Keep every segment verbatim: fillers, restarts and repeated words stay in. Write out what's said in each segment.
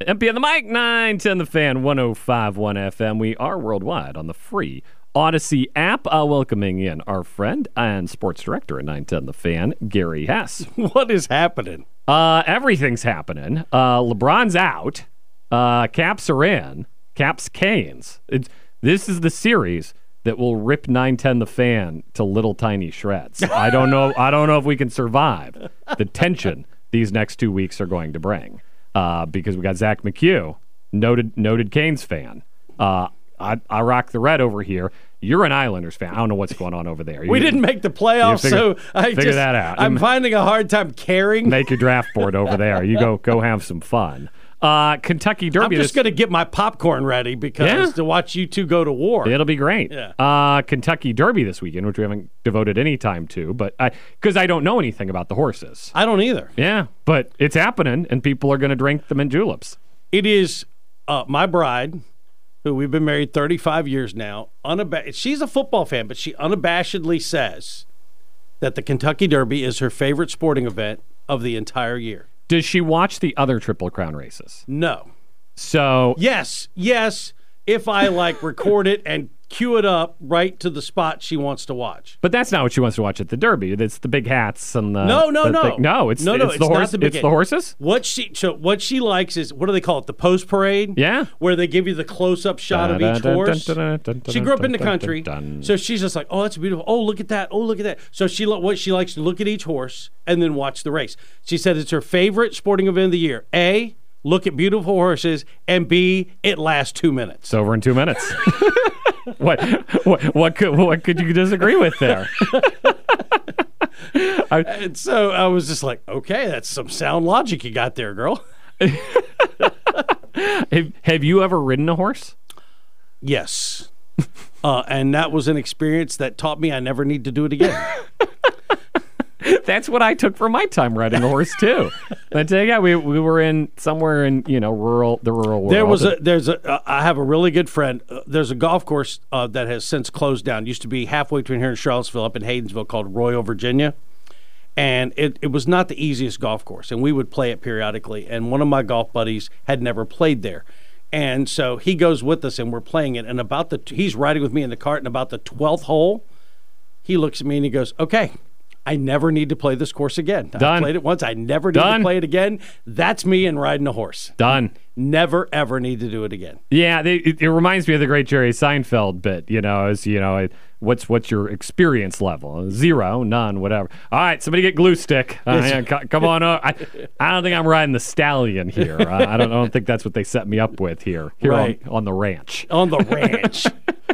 M P on the mic, nine ten The Fan, one oh five point one F M. We are worldwide on the free Odyssey app. Uh, welcoming in our friend and sports director at nine ten The Fan, Gary Hess. What is happening? Uh, everything's happening. Uh, LeBron's out. Uh, Caps are in. Caps Canes. It's, this is the series that will rip nine ten The Fan to little tiny shreds. I don't know. I don't know if we can survive the tension these next two weeks are going to bring. Uh, because we got Zach McHugh, noted noted Canes fan. Uh, I, I rock the red over here. You're an Islanders fan. I don't know what's going on over there. You, we didn't make the playoffs, figure, so I figure just, that out. I'm finding a hard time caring. Make your draft board over there. You go go have some fun. Uh, Kentucky Derby. I'm just going to get my popcorn ready because Yeah. to watch you two go to war. It'll be great. Yeah. Uh, Kentucky Derby this weekend, which we haven't devoted any time to, but because I, I don't know anything about the horses. I don't either. Yeah, but it's happening, and people are going to drink them in juleps. It is uh, my bride, who we've been married thirty-five years now. Unab- she's a football fan, but she unabashedly says that the Kentucky Derby is her favorite sporting event of the entire year. Does she watch the other Triple Crown races? No. So Yes, yes, if I like record it and cue it up right to the spot she wants to watch. But that's not what she wants to watch at the Derby. It's the big hats and the No, no, the no. thing. no. It's No, no, it's, it's the not horse. the big it's hat. the horses. What she so what she likes is, what do they call it? The post parade? Yeah. Where they give you the close up shot of each horse. She grew up in the country, so she's just like, oh, that's beautiful. Oh, look at that. Oh, look at that. So she lo- what she likes to look at each horse and then watch the race. She said it's her favorite sporting event of the year. A, look at beautiful horses, and B, it lasts two minutes. It's over in two minutes. what, what what could what could you disagree with there? I, And so I was just like, okay, that's some sound logic you got there, girl. have, have you ever ridden a horse? Yes. Uh, and that was an experience that taught me I never need to do it again. That's what I took from my time riding a horse too. I tell you, yeah, we we were in somewhere in you know rural the rural world. There was a there's a uh, I have a really good friend. Uh, there's a golf course uh, that has since closed down. Used to be halfway between here and Charlottesville, up in Haydensville, called Royal, Virginia, and it it was not the easiest golf course. And we would play it periodically. And one of my golf buddies had never played there, and so he goes with us, and we're playing it. And about the he's riding with me in the cart, and about the twelfth hole, he looks at me and he goes, "Okay, I never need to play this course again. I Done. played it once. I never need Done. to play it again." That's me and riding a horse. Done. Never, ever need to do it again. Yeah, they, it, it reminds me of the great Jerry Seinfeld bit. You know, as you know, it, what's what's your experience level? Zero, none, whatever. All right, somebody get glue stick. Uh, yeah, c- come on up. I, I don't think I'm riding the stallion here. Uh, I don't. I don't think that's what they set me up with here. Here Right. on, on the ranch. On the ranch.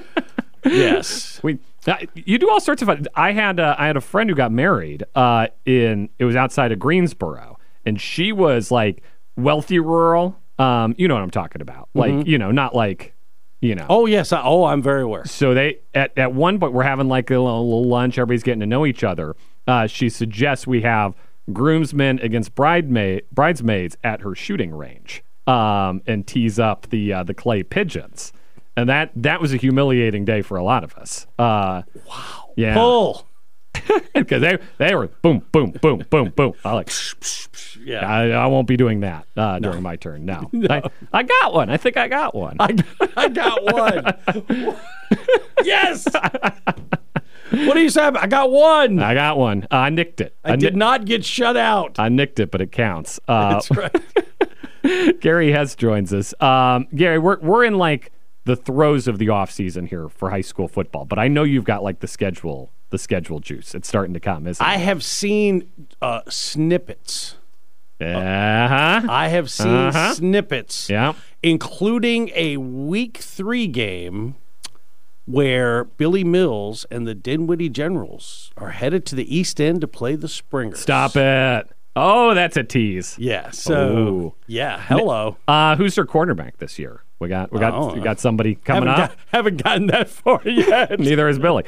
Yes. We. Uh, you do all sorts of fun. I had uh, I had a friend who got married uh, in it was outside of Greensboro, and she was like wealthy rural. Um, you know what I'm talking about? Like Mm-hmm. you know, not like you know. Oh, yes. I, oh, I'm very aware. So they at at one point we're having like a little, little lunch. Everybody's getting to know each other. Uh, she suggests we have groomsmen against bridesmaid bridesmaids at her shooting range, um, and tease up the uh, the clay pigeons. And that, that was a humiliating day for a lot of us. Uh, Wow. yeah. Pull. Because they they were boom, boom, boom, boom, boom. I like, Yeah. I, I won't be doing that uh, during my turn. No. I, I got one. I think I got one. I, I got one. Yes. What do you say? I got one. I got one. Uh, I nicked it. I did ni- not get shut out. I nicked it, but it counts. Uh, That's right. Gary Hess joins us. Um, Gary, we're we're in like the throes of the off season here for high school football, but I know you've got like the schedule, the schedule juice. It's starting to come, isn't I it? have seen uh, snippets. Uh-huh. I have seen Uh-huh. snippets, Yeah. including a week three game where Billy Mills and the Dinwiddie Generals are headed to the East End to play the Springers. Stop it. Oh, that's a tease. Yeah. So Ooh. yeah. Hello. Uh, who's their quarterback this year? We got we got Oh, we got somebody coming haven't up. got- haven't gotten that far yet. Neither is Billy.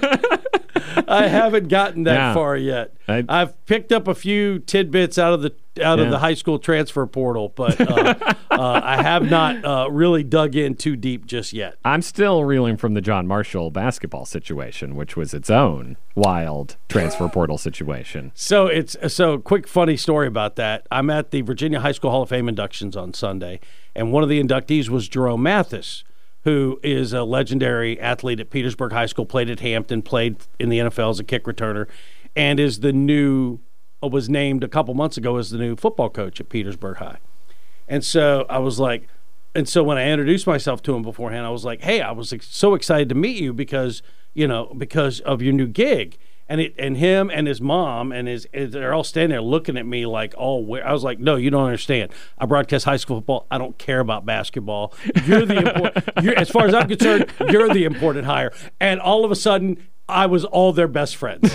I haven't gotten that Yeah. far yet. I- I've picked up a few tidbits out of the out out Yeah. of the high school transfer portal, but uh, uh, I have not uh, really dug in too deep just yet. I'm still reeling from the John Marshall basketball situation, which was its own wild transfer portal situation. So it's so quick funny story about that. I'm at the Virginia High School Hall of Fame inductions on Sunday, and one of the inductees was Jerome Mathis, who is a legendary athlete at Petersburg High School, played at Hampton, played in the N F L as a kick returner, and is the new was named a couple months ago as the new football coach at Petersburg High. And so I was like, and so when I introduced myself to him beforehand, I was like, hey, I was ex- so excited to meet you because, you know, because of your new gig. And it, and him and his mom and his, they're all standing there looking at me like, oh, where? I was like, no, you don't understand. I broadcast high school football. I don't care about basketball. You're the important, you're, as far as I'm concerned, you're the important hire. And all of a sudden, I was all their best friends.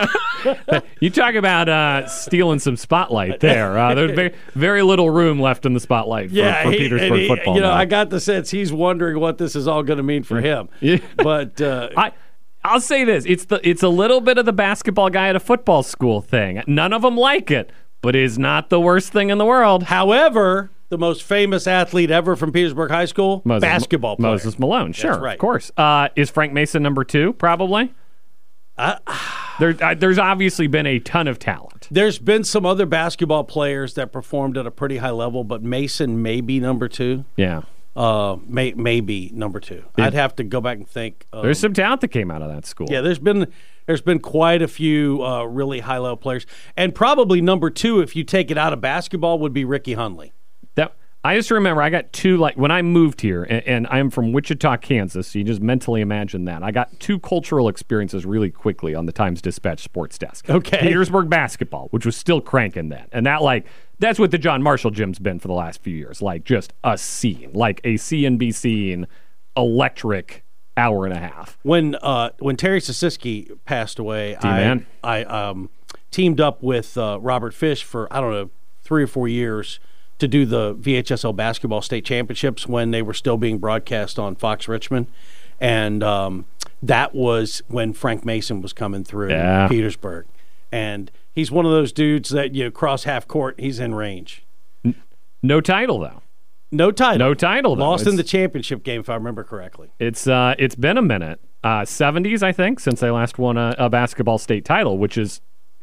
You talk about uh, stealing some spotlight there. Uh, there's very, very little room left in the spotlight for, yeah, for he- Petersburg and he- football. You know, now. I got the sense he's wondering what this is all going to mean for him. Yeah. But uh, I, I'll say this: it's the it's a little bit of the basketball guy at a football school thing. None of them like it, but it's not the worst thing in the world. however, the most famous athlete ever from Petersburg High School, Moses, basketball player. Moses Malone, sure, right. of course. Uh, is Frank Mason number two? Probably. Uh, there, uh, there's obviously been a ton of talent. There's been some other basketball players that performed at a pretty high level, but Mason may be number two. Yeah, Uh, may maybe number two. Yeah. I'd have to go back and think. Um, there's some talent that came out of that school. yeah, there's been there's been quite a few uh, really high level players, and probably number two, if you take it out of basketball, would be Ricky Hundley. That I just remember I got two, like when I moved here, and, and I'm from Wichita, Kansas, so you just mentally imagine that. I got two cultural experiences really quickly on the Times-Dispatch sports desk. Okay. Petersburg basketball, which was still cranking then. And that, like, that's what the John Marshall gym's been for the last few years. Like, just a scene, like a C N B C electric hour and a half. When uh, when Terry Sasiski passed away, I, D-man. I um, teamed up with uh, Robert Fish for, I don't know, three or four years to do the V H S L basketball state championships when they were still being broadcast on Fox Richmond. And um, that was when Frank Mason was coming through Yeah. Petersburg. And he's one of those dudes that, you know, cross half court, he's in range. No title, though. No title. No title, though. Lost in It's- the championship game, if I remember correctly. It's uh, it's been a minute, uh, seventies, I think, since they last won a, a basketball state title, which is,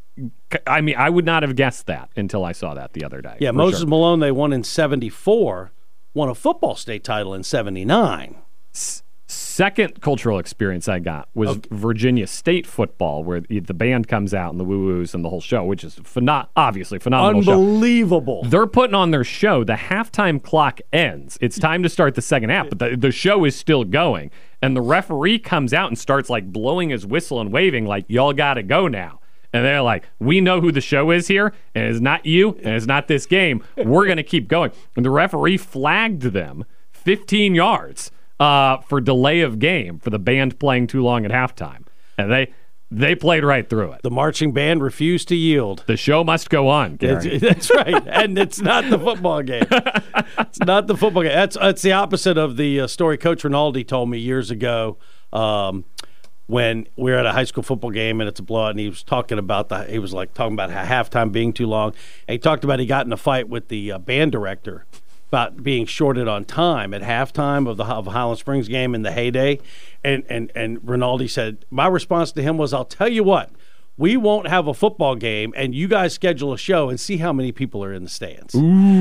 I mean, I would not have guessed that until I saw that the other day. Yeah, for Moses sure. Malone, they won in seventy-four, won a football state title in seventy-nine. S- second cultural experience I got was Virginia State football, where the the band comes out and the woo-woos and the whole show, which is phenom- obviously phenomenal show. Unbelievable. They're putting on their show. The halftime clock ends. It's time to start the second half, but the, the show is still going. And the referee comes out and starts like blowing his whistle and waving like, y'all got to go now. And they're like, we know who the show is here, and it's not you, and it's not this game. We're going to keep going. And the referee flagged them fifteen yards uh, for delay of game for the band playing too long at halftime. And they they played right through it. The marching band refused to yield. The show must go on, Gary. That's right. And it's not the football game. It's not the football game. That's, that's the opposite of the uh, story Coach Rinaldi told me years ago. Um, when we were at a high school football game and it's a blowout, and he was talking about the, he was like talking about how halftime being too long. And he talked about he got in a fight with the uh, band director about being shorted on time at halftime of the of a Highland Springs game in the heyday. And, and, and Rinaldi said, my response to him was, I'll tell you what, we won't have a football game, and you guys schedule a show and see how many people are in the stands.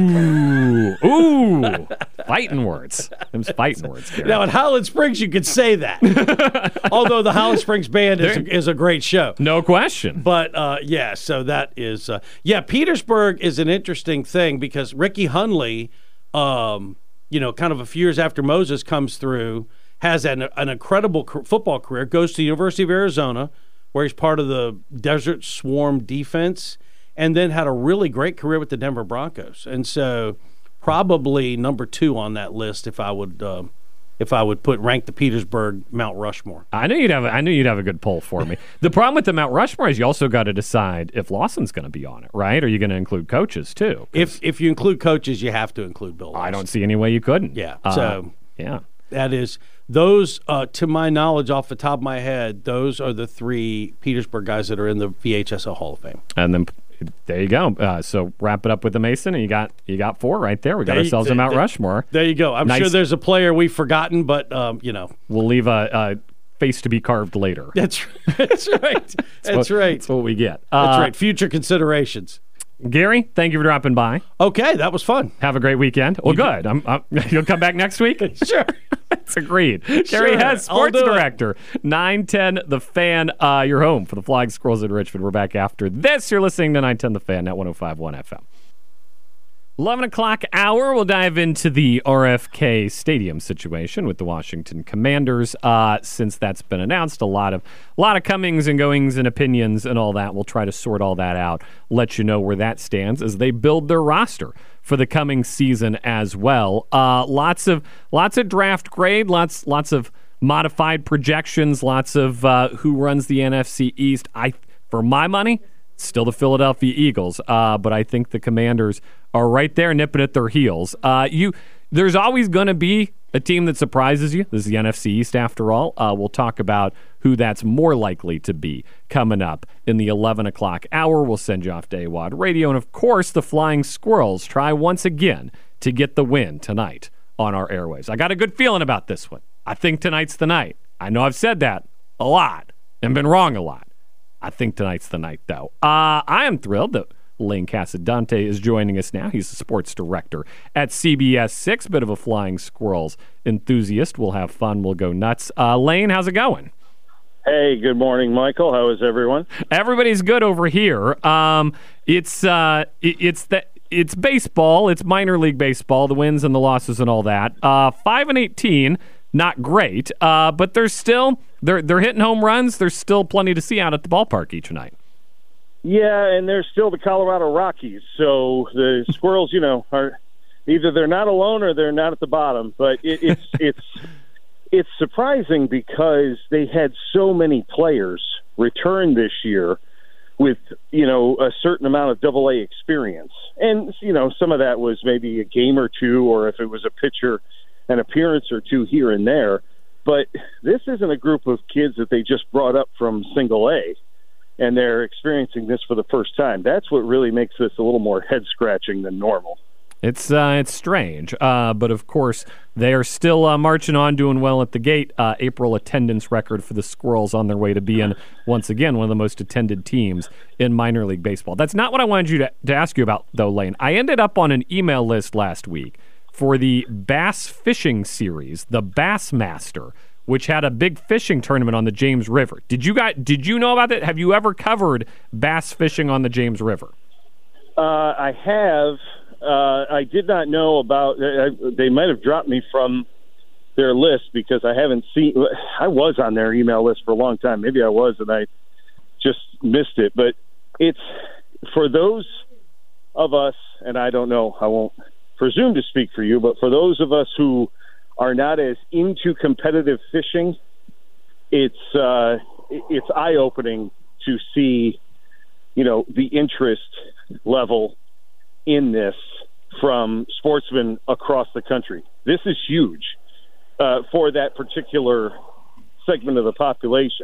Ooh, ooh, fighting words. Them's fighting words, Gary. Now, at Highland Springs, you could say that. Although the Highland Springs Band is a, is a great show. No question. But, uh, yeah, so that is, uh, yeah, Petersburg is an interesting thing because Ricky Hundley, um, you know, kind of a few years after Moses comes through, has an, an incredible c- football career, goes to the University of Arizona, where he's part of the Desert Swarm defense, and then had a really great career with the Denver Broncos. And so probably number two on that list if I would uh, if I would put rank the Petersburg Mount Rushmore. I knew you'd have. I knew you'd have a good poll for me. The problem with the Mount Rushmore is you also got to decide if Lawson's going to be on it, right? Are you going to include coaches too? If if you include coaches, you have to include Bill Lawson. I don't see any way you couldn't. Yeah, Uh, so- yeah. That is those, uh, to my knowledge, off the top of my head, those are the three Petersburg guys that are in the V H S L Hall of Fame. And then There you go. Uh, so wrap it up with the Mason, and you got you got four right there. We got There you- ourselves a there- Mount there- Rushmore. There you go. I'm Nice. sure there's a player we've forgotten, but um, you know. We'll leave a, a face to be carved later. That's that's right. That's what, right. That's what we get. That's Uh, right. Future considerations. Gary, thank you for dropping by. Okay, that was fun. Have a great weekend. Well, good. I'm, I'm, you'll come back next week? Sure. That's agreed. Gary Sure, Hess, I'll sports do it. director, nine ten The Fan. Uh, you're home for the Flying Squirrels in Richmond. We're back after this. You're listening to nine ten The Fan at one oh five point one F M. eleven o'clock hour, we'll dive into the R F K Stadium situation with the Washington Commanders. Uh, since that's been announced, a lot of a lot of comings and goings and opinions and all that. We'll try to sort all that out, let you know where that stands as they build their roster for the coming season as well. Uh, lots of lots of draft grade, lots lots of modified projections, lots of uh, who runs the N F C East. I, for my money, still the Philadelphia Eagles, uh, but I think the Commanders are right there nipping at their heels. Uh, you, there's always going to be a team that surprises you. This is the N F C East, after all. Uh, we'll talk about who that's more likely to be coming up in the eleven o'clock hour. We'll send you off to A W O D Radio. And, of course, the Flying Squirrels try once again to get the win tonight on our airwaves. I got a good feeling about this one. I think tonight's the night. I know I've said that a lot and been wrong a lot. I think tonight's the night, though. Uh, I am thrilled that Lane Casadante is joining us now. He's the sports director at C B S six, bit of a Flying Squirrels enthusiast. We'll have fun. We'll go nuts. Uh, Lane, how's it going? Hey, good morning, Michael. How is everyone? Everybody's good over here. Um, it's uh, it, it's that it's baseball. It's minor league baseball. The wins and the losses and all that. Uh, five and eighteen, not great, uh, but there's still they're they're hitting home runs. There's still plenty to see out at the ballpark each night. Yeah, and there's still the Colorado Rockies. So the Squirrels, you know, are either they're not alone or they're not at the bottom. But it, it's it's it's surprising because they had so many players return this year with, you know, a certain amount of double A experience. And, you know, some of that was maybe a game or two, or if it was a pitcher, an appearance or two here and there. But this isn't a group of kids that they just brought up from single A, and they're experiencing this for the first time. That's what really makes this a little more head-scratching than normal. It's uh, it's strange, uh, but of course they are still uh, marching on, doing well at the gate. Uh, April attendance record for the Squirrels on their way to being, once again, one of the most attended teams in minor league baseball. That's not what I wanted you to, to ask you about, though, Lane. I ended up on an email list last week for the Bass Fishing Series, the Bassmaster, which had a big fishing tournament on the James River. Did you guys, did you know about that? Have you ever covered bass fishing on the James River? Uh, I have. Uh, I did not know about. Uh, they might have dropped me from their list because I haven't seen. I was on their email list for a long time. Maybe I was, and I just missed it. But it's for those of us, and I don't know. I won't presume to speak for you, but for those of us who are not as into competitive fishing, it's uh, it's eye-opening to see, you know, the interest level in this from sportsmen across the country. This is huge uh, for that particular segment of the population.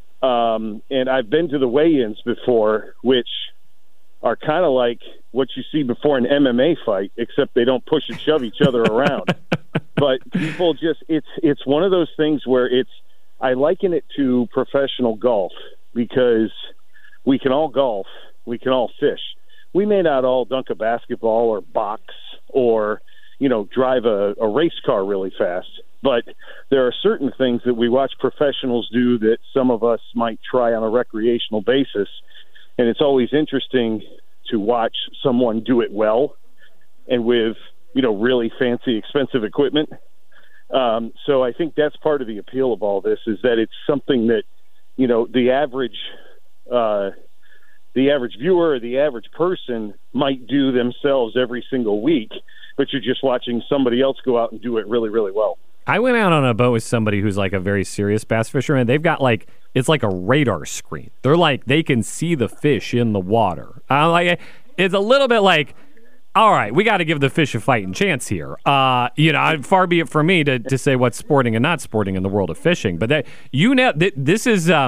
Um, and I've been to the weigh-ins before, which are kind of like what you see before an M M A fight, except they don't push and shove each other around. But people just, it's it's one of those things where it's, I liken it to professional golf because we can all golf, we can all fish. We may not all dunk a basketball or box or, you know, drive a, a race car really fast, but there are certain things that we watch professionals do that some of us might try on a recreational basis. And it's always interesting to watch someone do it well and with, you know, really fancy, expensive equipment. Um, so I think that's part of the appeal of all this is that it's something that, you know, the average uh, the average viewer or the average person might do themselves every single week, but you're just watching somebody else go out and do it really, really well. I went out on a boat with somebody who's like a very serious bass fisherman. They've got like, it's like a radar screen. They're like, they can see the fish in the water. I'm like, it's a little bit like, all right, we got to give the fish a fighting chance here. Uh, you know, far be it from me to, to say what's sporting and not sporting in the world of fishing. But that, you know, th- this is, um,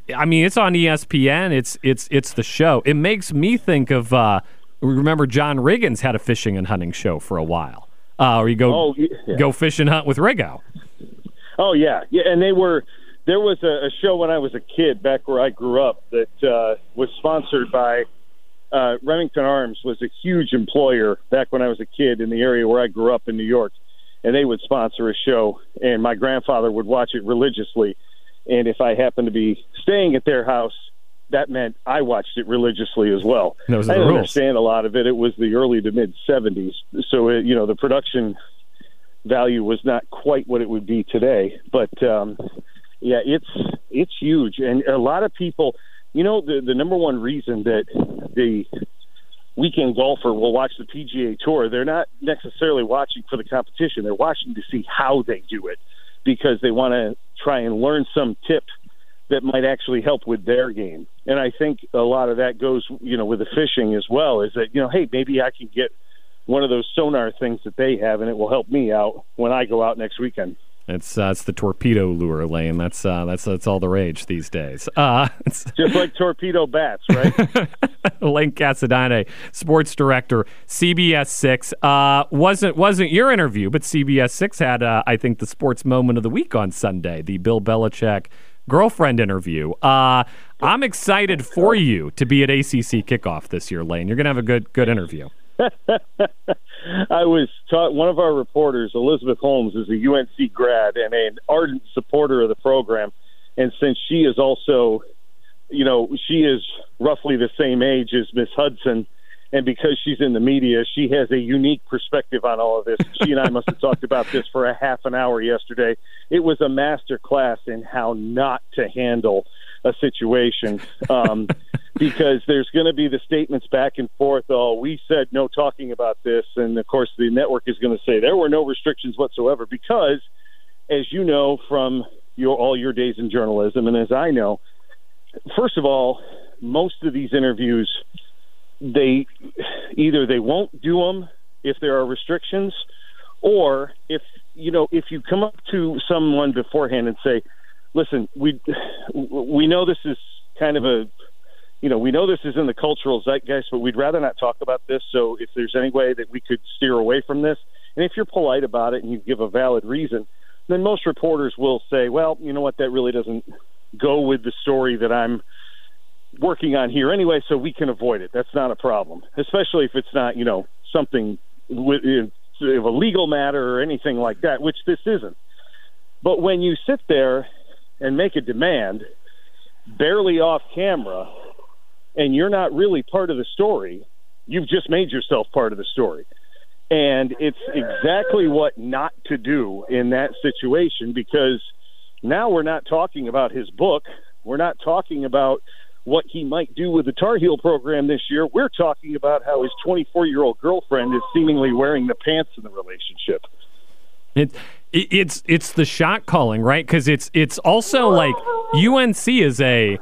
I mean, it's on E S P N. It's it's it's the show. It makes me think of. Uh, remember, John Riggins had a fishing and hunting show for a while. Uh, or you go oh, yeah. go fish and hunt with Riggo. Oh yeah, yeah, and they were. There was a, a show when I was a kid back where I grew up that uh, was sponsored by uh, Remington Arms. Was a huge employer back when I was a kid in the area where I grew up in New York, and they would sponsor a show, and my grandfather would watch it religiously. And if I happened to be staying at their house, that meant I watched it religiously as well. Those are I the didn't rules. understand a lot of it. It was the early to mid seventies, so it, you know the production value was not quite what it would be today. But um, yeah, it's it's huge, and a lot of people. You know, the the number one reason that the weekend golfer will watch the P G A Tour, they're not necessarily watching for the competition. They're watching to see how they do it, because they want to try and learn some tip that might actually help with their game. And I think a lot of that goes, you know, with the fishing as well, is that, you know, hey, maybe I can get one of those sonar things that they have, and it will help me out when I go out next weekend. It's uh, it's the torpedo lure, Lane. That's uh, that's that's all the rage these days. Uh, Just like torpedo bats, right? Lane Casadane, sports director, C B S six. Uh, wasn't wasn't your interview, but C B S six had, uh, I think, the sports moment of the week on Sunday, the Bill Belichick girlfriend interview. Uh, I'm excited for you to be at A C C kickoff this year, Lane. You're gonna have a good good interview. I was taught, one of our reporters, Elizabeth Holmes, is a U N C grad and an ardent supporter of the program. And since she is also, you know, she is roughly the same age as Miss Hudson, and because she's in the media, she has a unique perspective on all of this. She and I must have talked about this for a half an hour yesterday. It was a master class in how not to handle a situation, um, because there's going to be the statements back and forth. Oh, we said no talking about this, and of course the network is going to say there were no restrictions whatsoever. Because, as you know from your all your days in journalism, and as I know, first of all, most of these interviews, they either they won't do them if there are restrictions, or if you know if you come up to someone beforehand and say, listen, we we know this is kind of a, you know, we know this is in the cultural zeitgeist, but we'd rather not talk about this. So if there's any way that we could steer away from this, and if you're polite about it and you give a valid reason, then most reporters will say, well, you know what, that really doesn't go with the story that I'm working on here anyway, so we can avoid it. That's not a problem, especially if it's not, you know, something with, of a legal matter or anything like that, which this isn't. But when you sit there and make a demand barely off camera, and you're not really part of the story, you've just made yourself part of the story. And it's exactly what not to do in that situation, because now we're not talking about his book. We're not talking about what he might do with the Tar Heel program this year. We're talking about how his twenty-four-year-old girlfriend is seemingly wearing the pants in the relationship. It, it's it's the shot calling, right? Because it's it's also like U N C is a,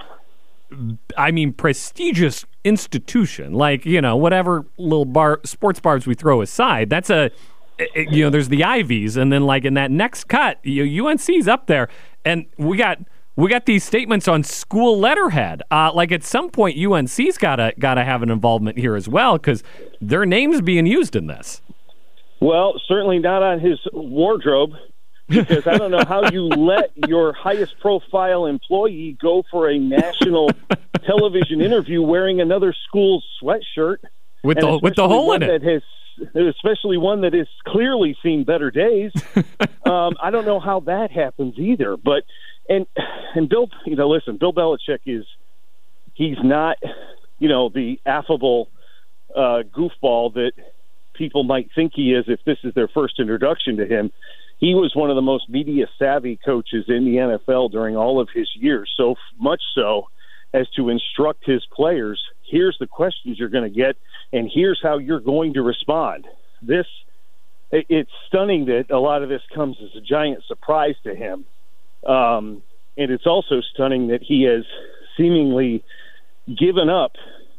I mean, prestigious institution. Like, you know, whatever little bar sports bars we throw aside, that's a, you know, there's the Ivies, and then like in that next cut, you know, U N C's up there, and we got we got these statements on school letterhead. Uh, like at some point, U N C's gotta gotta have an involvement here as well, because their name's being used in this. Well, certainly not on his wardrobe, because I don't know how you let your highest profile employee go for a national television interview wearing another school's sweatshirt with the with the hole in it. That has, especially one that has clearly seen better days. um, I don't know how that happens either. But and and Bill, you know, listen, Bill Belichick is he's not, you know, the affable uh, goofball that people might think he is if this is their first introduction to him. He was one of the most media-savvy coaches in the N F L during all of his years, so much so as to instruct his players, here's the questions you're going to get, and here's how you're going to respond. This, it's stunning that a lot of this comes as a giant surprise to him. Um, and it's also stunning that he has seemingly given up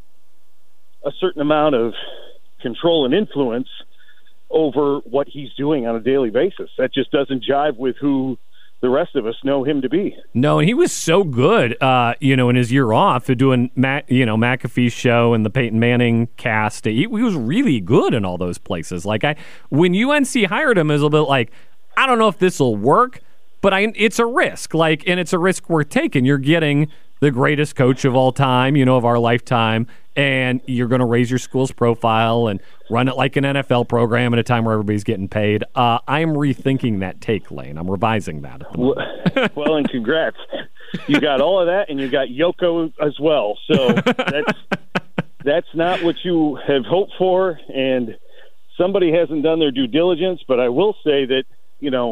a certain amount of control and influence over what he's doing on a daily basis. That just doesn't jive with who the rest of us know him to be. No, and he was so good, uh, you know, in his year off doing, Matt, you know, McAfee's show and the Peyton Manning cast. He, he was really good in all those places. Like I, when U N C hired him, it was a little bit like, I don't know if this will work, but I, it's a risk. Like, and it's a risk worth taking. You're getting the greatest coach of all time, you know, of our lifetime, and you're going to raise your school's profile and run it like an N F L program at a time where everybody's getting paid. Uh, I'm rethinking that take, Lane. I'm revising that. Well, well, and congrats. You got all of that, and you got Yoko as well. So that's that's not what you have hoped for, and somebody hasn't done their due diligence. But I will say that, you know,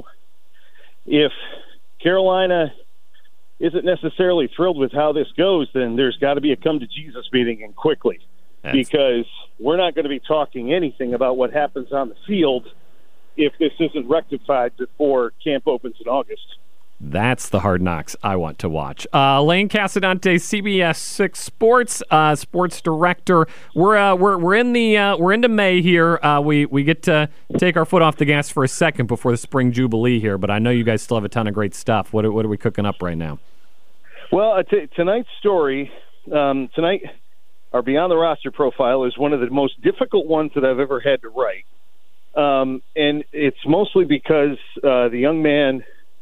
if Carolina isn't necessarily thrilled with how this goes, then there's got to be a come to Jesus meeting, and quickly. That's... because we're not going to be talking anything about what happens on the field if this isn't rectified before camp opens in August. That's the Hard Knocks I want to watch. Uh, Lane Casadante, C B S six Sports, uh, sports director. We're uh, we're we're in the uh, we're into May here. Uh, we we get to take our foot off the gas for a second before the spring jubilee here. But I know you guys still have a ton of great stuff. What are, what are we cooking up right now? Well, uh, t- tonight's story um, tonight, our Beyond the Roster profile is one of the most difficult ones that I've ever had to write, um, and it's mostly because uh, the young man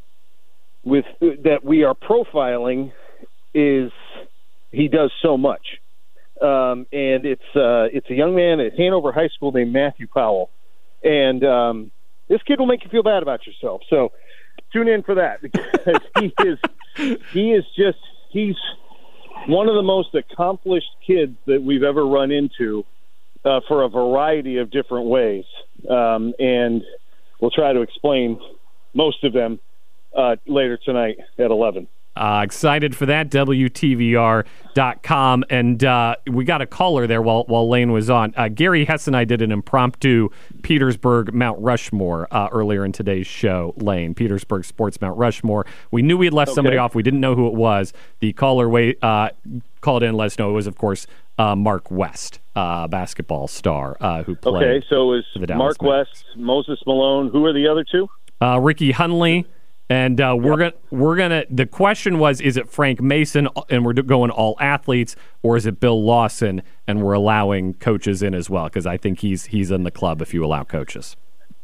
with that we are profiling is he does so much, um, and it's uh, it's a young man at Hanover High School named Matthew Powell, and um, this kid will make you feel bad about yourself. So tune in for that, because he is he is just he's one of the most accomplished kids that we've ever run into uh, for a variety of different ways, um, and we'll try to explain most of them Uh, later tonight at eleven. Uh, excited for that, W T V R dot com. And uh, we got a caller there while while Lane was on. Uh, Gary Hess and I did an impromptu Petersburg Mount Rushmore uh, earlier in today's show, Lane. Petersburg Sports Mount Rushmore. We knew we had left okay. somebody off. We didn't know who it was. The caller wait, uh, called in and let us know it was, of course, uh, Mark West, uh, basketball star uh, who played. Okay, so it was Mark West, Moses Malone. Who are the other two? Uh, Ricky Hunley. And uh, we're gonna we're gonna. The question was: is it Frank Mason, and we're going all athletes, or is it Bill Lawson, and we're allowing coaches in as well? Because I think he's he's in the club if you allow coaches.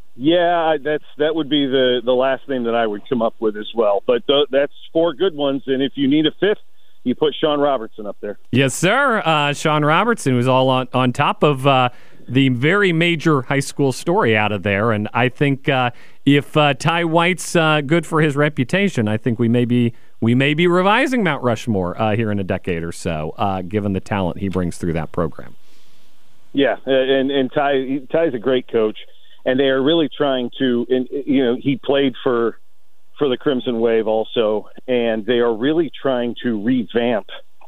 Yeah, that's that would be the the last name that I would come up with as well. But th- that's four good ones, and if you need a fifth, you put Sean Robertson up there. Yes, sir. Uh, Sean Robertson was all on on top of uh, the very major high school story out of there, and I think uh, if uh, Ty White's uh, good for his reputation, I think we may be we may be revising Mount Rushmore uh, here in a decade or so, uh, given the talent he brings through that program. Yeah, and and Ty Ty's a great coach, and they are really trying to. And you know, he played for for the Crimson Wave also, and they are really trying to revamp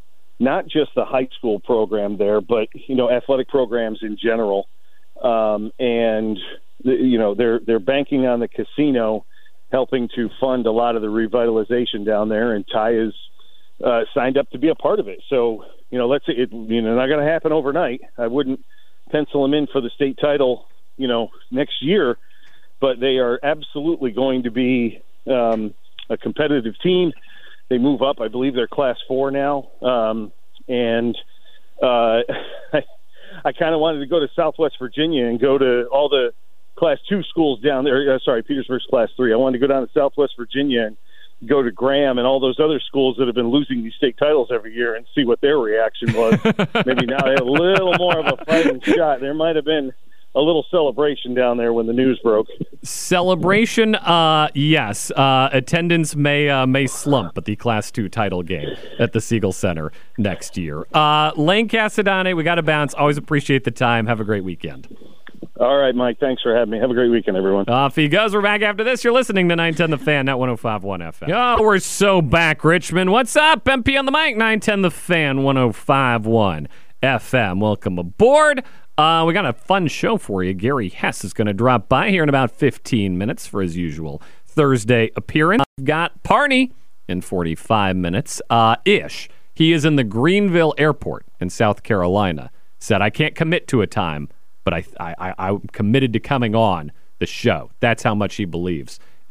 not just the high school program there, but, you know, athletic programs in general. Um, and, you know, they're they're banking on the casino helping to fund a lot of the revitalization down there, and Ty is uh, signed up to be a part of it. So, you know, let's say it, you know, not going to happen overnight. I wouldn't pencil him in for the state title, you know, next year, but they are absolutely going to be um, a competitive team. They move up. I believe they're class four now. Um, and uh, I, I kind of wanted to go to Southwest Virginia and go to all the class two schools down there. Uh, sorry, Petersburg's class three. I wanted to go down to Southwest Virginia and go to Graham and all those other schools that have been losing these state titles every year and see what their reaction was. Maybe now they have a little more of a fighting shot. There might have been a little celebration down there when the news broke. Celebration, uh, yes. Uh, attendance may uh, may slump at the Class two title game at the Siegel Center next year. Uh, Lane Casadante, we got to bounce. Always appreciate the time. Have a great weekend. All right, Mike. Thanks for having me. Have a great weekend, everyone. Off he goes. We're back after this. You're listening to nine ten The Fan, not one oh five point one F M. Oh, we're so back, Richmond. What's up? M P on the mic, nine ten The Fan, one oh five point one F M. Welcome aboard. Uh, we got a fun show for you. Gary Hess is going to drop by here in about fifteen minutes for his usual Thursday appearance. I've got Parney in forty-five minutes uh, ish. He is in the Greenville Airport in South Carolina. Said, I can't commit to a time, but I, I, I, I'm committed to coming on the show. That's how much he believes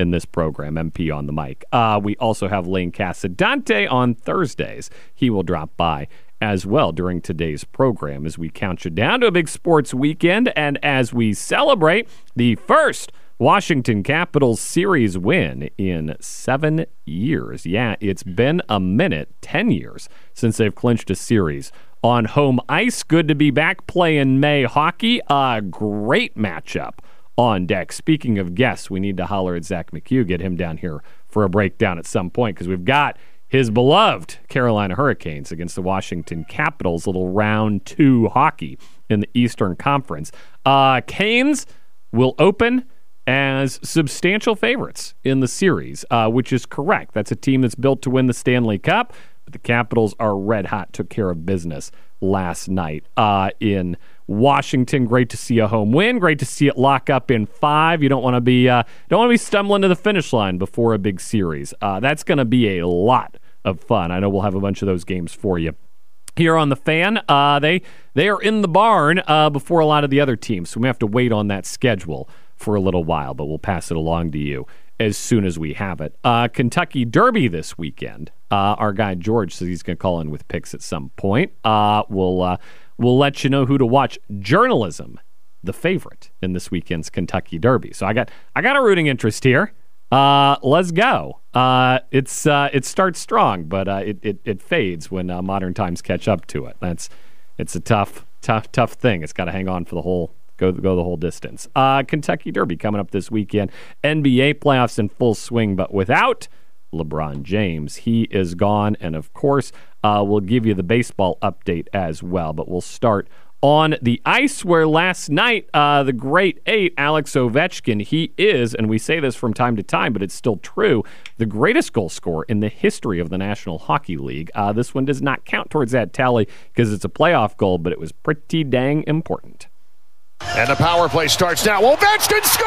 in this program, M P on the mic. Uh, we also have Lane Casadante on Thursdays. He will drop by as well during today's program as we count you down to a big sports weekend and as we celebrate the first Washington Capitals series win in seven years. Yeah, it's been a minute, ten years, since they've clinched a series on home ice. Good to be back playing May hockey. A great matchup on deck. Speaking of guests, we need to holler at Zach McHugh, get him down here for a breakdown at some point, because we've got his beloved Carolina Hurricanes against the Washington Capitals, little round two hockey in the Eastern Conference. Uh, Canes will open as substantial favorites in the series, uh, which is correct. That's a team that's built to win the Stanley Cup, but the Capitals are red hot, took care of business last night uh, in Washington. Great to see a home win. Great to see it lock up in five. You don't want to be uh, don't want to be stumbling to the finish line before a big series. Uh, that's going to be a lot of fun. I know we'll have a bunch of those games for you here on the Fan. Uh, they they are in the barn uh, before a lot of the other teams, so we have to wait on that schedule for a little while, but we'll pass it along to you as soon as we have it. Uh, Kentucky Derby this weekend. Uh, our guy George says he's going to call in with picks at some point. Uh, we'll uh, we'll let you know who to watch. Journalism, the favorite in this weekend's Kentucky Derby. So I got I got a rooting interest here. Uh, let's go. Uh, it's uh, it starts strong, but uh, it, it it fades when uh, modern times catch up to it. That's it's a tough tough tough thing. It's got to hang on for the whole. Go, go the whole distance. Uh, Kentucky Derby coming up this weekend. N B A playoffs in full swing, but without LeBron James. He is gone, and of course, uh, we'll give you the baseball update as well. But we'll start on the ice, where last night, uh, the great eight, Alex Ovechkin, he is, and we say this from time to time, but it's still true, the greatest goal scorer in the history of the National Hockey League. Uh, this one does not count towards that tally because it's a playoff goal, but it was pretty dang important. And the power play starts now. Ovechkin scores!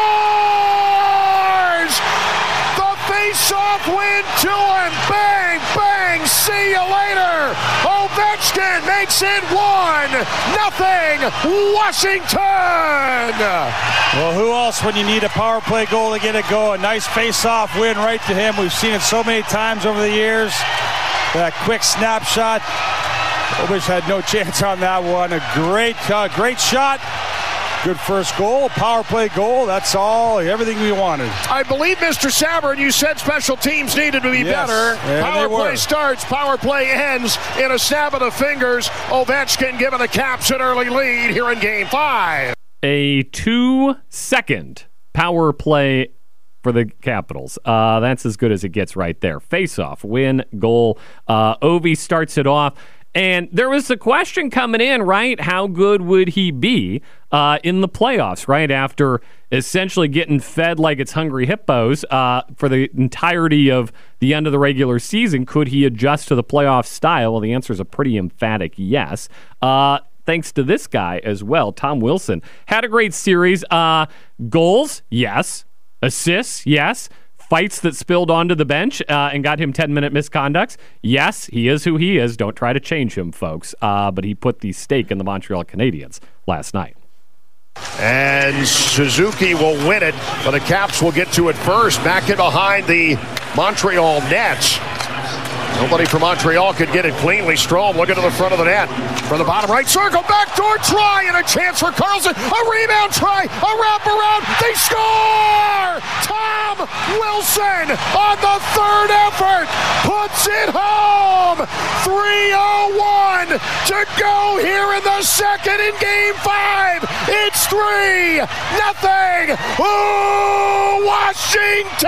The face-off win to him. Bang, bang, see you later. Ovechkin makes it one, nothing, Washington. Well, who else when you need a power play goal to get it going? Nice face-off win right to him. We've seen it so many times over the years. That quick snapshot. Ovish had no chance on that one. A great, uh, great shot. Good first goal, power play goal. That's all, everything we wanted. I believe, Mister Sabrin, you said special teams needed to be yes, better. Power play were. starts, power play ends in a snap of the fingers. Ovechkin giving the Caps an early lead here in Game Five. A two-second power play for the Capitals. Uh, that's as good as it gets right there. Face-off, win, goal. Uh, Ovi starts it off. And there was a question coming in, right? How good would he be uh, in the playoffs, right? After essentially getting fed like it's hungry hippos uh, for the entirety of the end of the regular season, could he adjust to the playoff style? Well, the answer is a pretty emphatic yes. Uh, thanks to this guy as well, Tom Wilson. Had a great series. Uh, goals, yes. Assists, yes. Fights that spilled onto the bench uh, and got him ten-minute misconducts. Yes, he is who he is. Don't try to change him, folks. Uh, but he put the stake in the Montreal Canadiens last night. And Suzuki will win it, but the Caps will get to it first. Back in behind the Montreal Nets. Nobody from Montreal could get it cleanly. Strome looking to the front of the net. From the bottom right circle, backdoor try, and a chance for Carlson. A rebound try, a wraparound. They score! Tom Wilson on the third effort puts it home. three oh one to go here in the second in Game Five. It's three nothing. Ooh, Washington!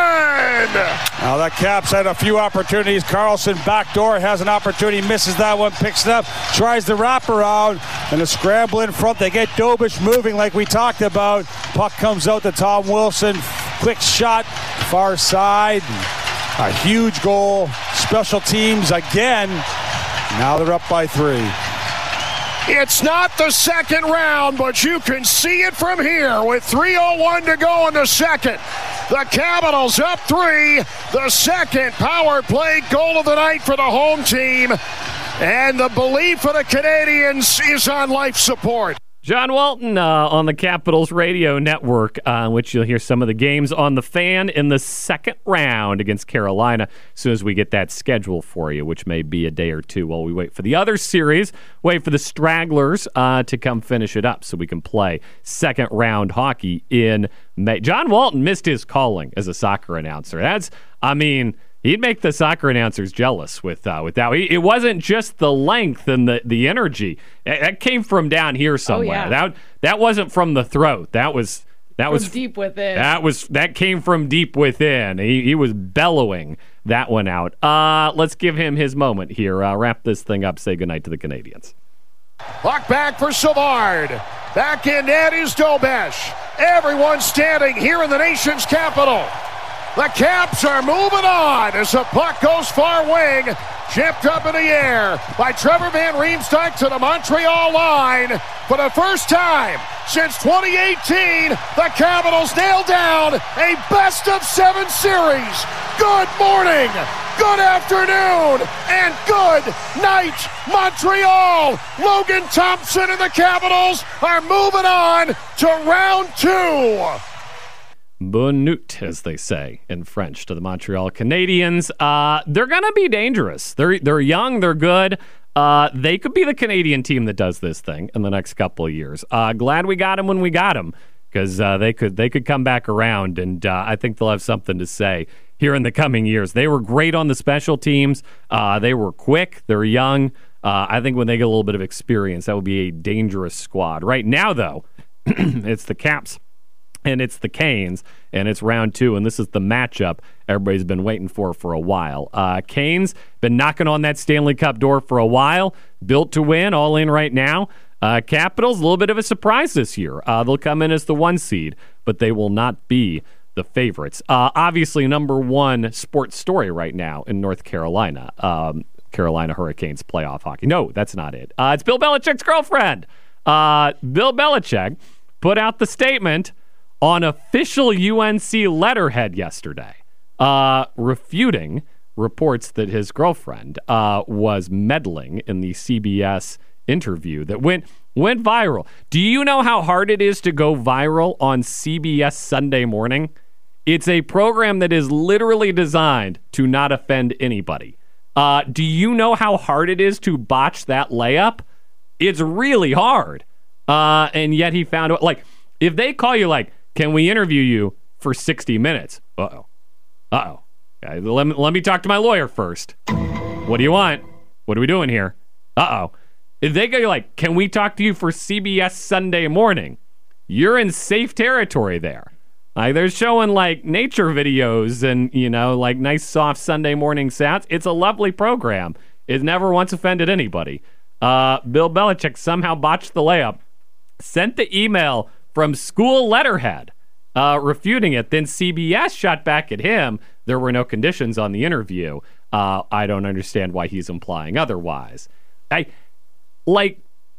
Now the Caps had a few opportunities. Carlson backdoor has an opportunity, misses that one, picks it up, tries the wraparound, and a scramble in front. They get Dobish moving like we talked about. Puck comes out to Tom Wilson. Quick shot, far side. A huge goal. Special teams again. Now they're up by three. It's not the second round, but you can see it from here with three oh one to go in the second. The Capitals up three. The second power play goal of the night for the home team. And the belief of the Canadians is on life support. John Walton uh, on the Capitals Radio Network, uh, in which you'll hear some of the games on the Fan in the second round against Carolina as soon as we get that schedule for you, which may be a day or two while we wait for the other series, wait for the stragglers uh, to come finish it up so we can play second round hockey in May. John Walton missed his calling as a soccer announcer. That's, I mean... He'd make the soccer announcers jealous with uh, with that. It wasn't just the length and the, the energy. That came from down here somewhere. Oh, yeah. That that wasn't from the throat. That was that from was deep within. That was that came from deep within. He he was bellowing that one out. Uh, let's give him his moment here. Uh, wrap this thing up. Say goodnight to the Canadians. Puck back for Savard. Back in net is Dobesh. Everyone standing here in the nation's capital. The Caps are moving on as the puck goes far wing, chipped up in the air by Trevor Van Riemsdyk to the Montreal line. For the first time since twenty eighteen, the Capitals nailed down a best-of-seven series. Good morning, good afternoon, and good night, Montreal. Logan Thompson and the Capitals are moving on to round two. Bonne nuit, as they say in French, to the Montreal Canadiens. Uh, they're going to be dangerous. They're they're young. They're good. Uh, they could be the Canadian team that does this thing in the next couple of years. Uh, glad we got them when we got them because uh, they could they could come back around, and uh, I think they'll have something to say here in the coming years. They were great on the special teams. Uh, they were quick. They're young. Uh, I think when they get a little bit of experience, that will be a dangerous squad. Right now, though, it's the Caps. And it's the Canes, and it's round two, and this is the matchup everybody's been waiting for for a while. Uh, Canes been knocking on that Stanley Cup door for a while, built to win, all in right now. Uh, Capitals, a little bit of a surprise this year. Uh, they'll come in as the one seed, but they will not be the favorites. Uh, obviously, number one sports story right now in North Carolina, um, Carolina Hurricanes playoff hockey. No, that's not it. Uh, it's Bill Belichick's girlfriend. Uh, Bill Belichick put out the statement on official U N C letterhead yesterday, uh, refuting reports that his girlfriend uh, was meddling in the C B S interview that went went viral. Do you know how hard it is to go viral on C B S Sunday Morning? It's a program that is literally designed to not offend anybody. Uh, do you know how hard it is to botch that layup? It's really hard. Uh, and yet he found out, like, if they call you like, can we interview you for sixty minutes? Uh-oh. Uh-oh. Okay, let me, let me talk to my lawyer first. What do you want? What are we doing here? Uh-oh. If they go like, can we talk to you for C B S Sunday Morning? You're in safe territory there. Like, they're showing, like, nature videos and, you know, like, nice, soft Sunday morning sounds. It's a lovely program. It never once offended anybody. Uh, Bill Belichick somehow botched the layup, sent the email from school letterhead, uh, refuting it. Then C B S shot back at him. There were no conditions on the interview. Uh, I don't understand why he's implying otherwise. I, like,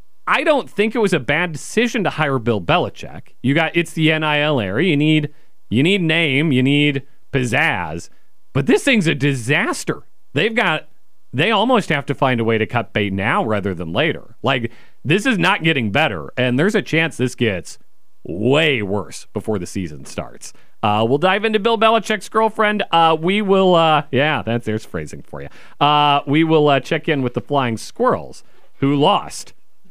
I don't think it was a bad decision to hire Bill Belichick. You got, it's the N I L era. You need, you need name, you need pizzazz. But this thing's a disaster. They've got, they almost have to find a way to cut bait now rather than later. Like, this is not getting better, and there's a chance this gets way worse before the season starts. Uh, we'll dive into Bill Belichick's girlfriend. Uh, we will, uh, yeah, that's there's phrasing for you. Uh, we will uh, check in with the Flying Squirrels, who lost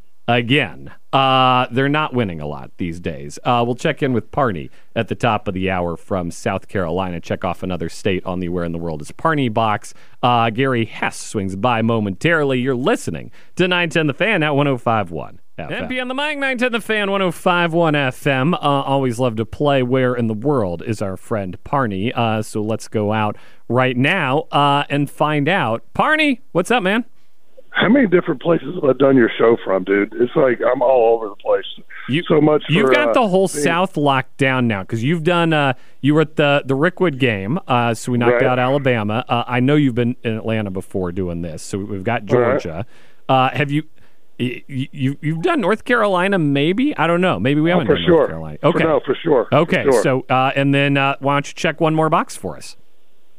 again. Uh, they're not winning a lot these days. Uh, we'll check in with Parney at the top of the hour from South Carolina. Check off another state on the Where in the World is Parney box. Uh, Gary Hess swings by momentarily. You're listening to nine ten The Fan at one oh five point one. F M. M P on the mic, nine ten The Fan, one oh five point one F M. Uh, always love to play Where in the World is our friend Parney. Uh, so let's go out right now uh, and find out. Parney, what's up, man? How many different places have I done your show from, dude? It's like I'm all over the place. You, so much. You've for, got uh, the whole being, South locked down now because you've done. Uh, you were at the the Rickwood game, uh, so we knocked right. out Alabama. Uh, I know you've been in Atlanta before doing this, so we've got Georgia. Right. Uh, have you, you? You you've done North Carolina? Maybe I don't know. Maybe we haven't oh, for done sure. North Carolina. Okay, for, no, for sure. Okay, for sure. so uh, and then uh, why don't you check one more box for us?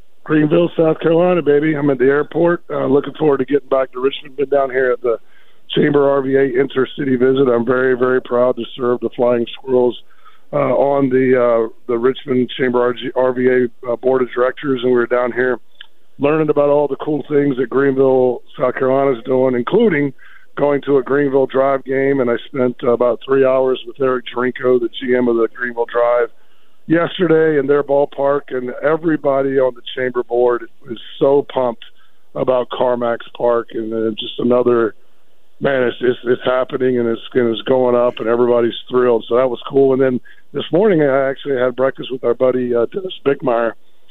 Greenville, South Carolina, baby. I'm at the airport. Uh, looking forward to getting back to Richmond. Been down here at the Chamber R V A intercity visit. I'm very, very proud to serve the Flying Squirrels uh, on the uh, the Richmond Chamber R V A uh, board of directors, and we were down here learning about all the cool things that Greenville, South Carolina is doing, including going to a Greenville Drive game. And I spent uh, about three hours with Eric Drinko, the G M of the Greenville Drive, yesterday in their ballpark, and everybody on the Chamber board is so pumped about CarMax Park, and uh, just another, man, it's, it's it's happening, and it's, and it's going up, and everybody's thrilled. So that was cool. And then this morning I actually had breakfast with our buddy uh, Dennis Bickmeyer,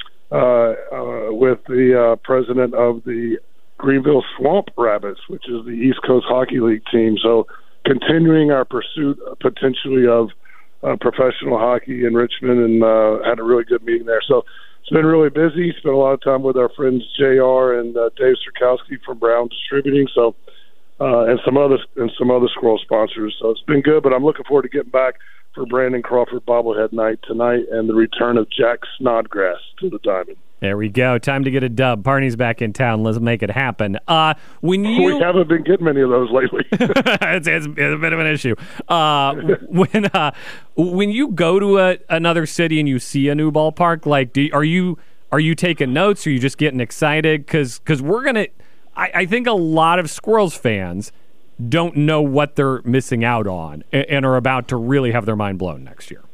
uh, uh, with the uh, president of the Greenville Swamp Rabbits, which is the East Coast Hockey League team. So continuing our pursuit uh, potentially of uh, professional hockey in Richmond, and uh, had a really good meeting there. So it's been really busy. Spent a lot of time with our friends J R and uh, Dave Sirkowski from Brown Distributing. So uh, and some other and some other Squirrel sponsors. So it's been good. But I'm looking forward to getting back for Brandon Crawford bobblehead night tonight and the return of Jack Snodgrass to the Diamond. There we go. Time to get a dub. Barney's back in town. Let's make it happen. Uh, when you we haven't been getting many of those lately. it's, it's, it's a bit of an issue. Uh, when uh, when you go to a, another city and you see a new ballpark, like, do, are you are you taking notes? Or are you just getting excited? Because because we're gonna. I, I think a lot of Squirrels fans don't know what they're missing out on and, and are about to really have their mind blown next year.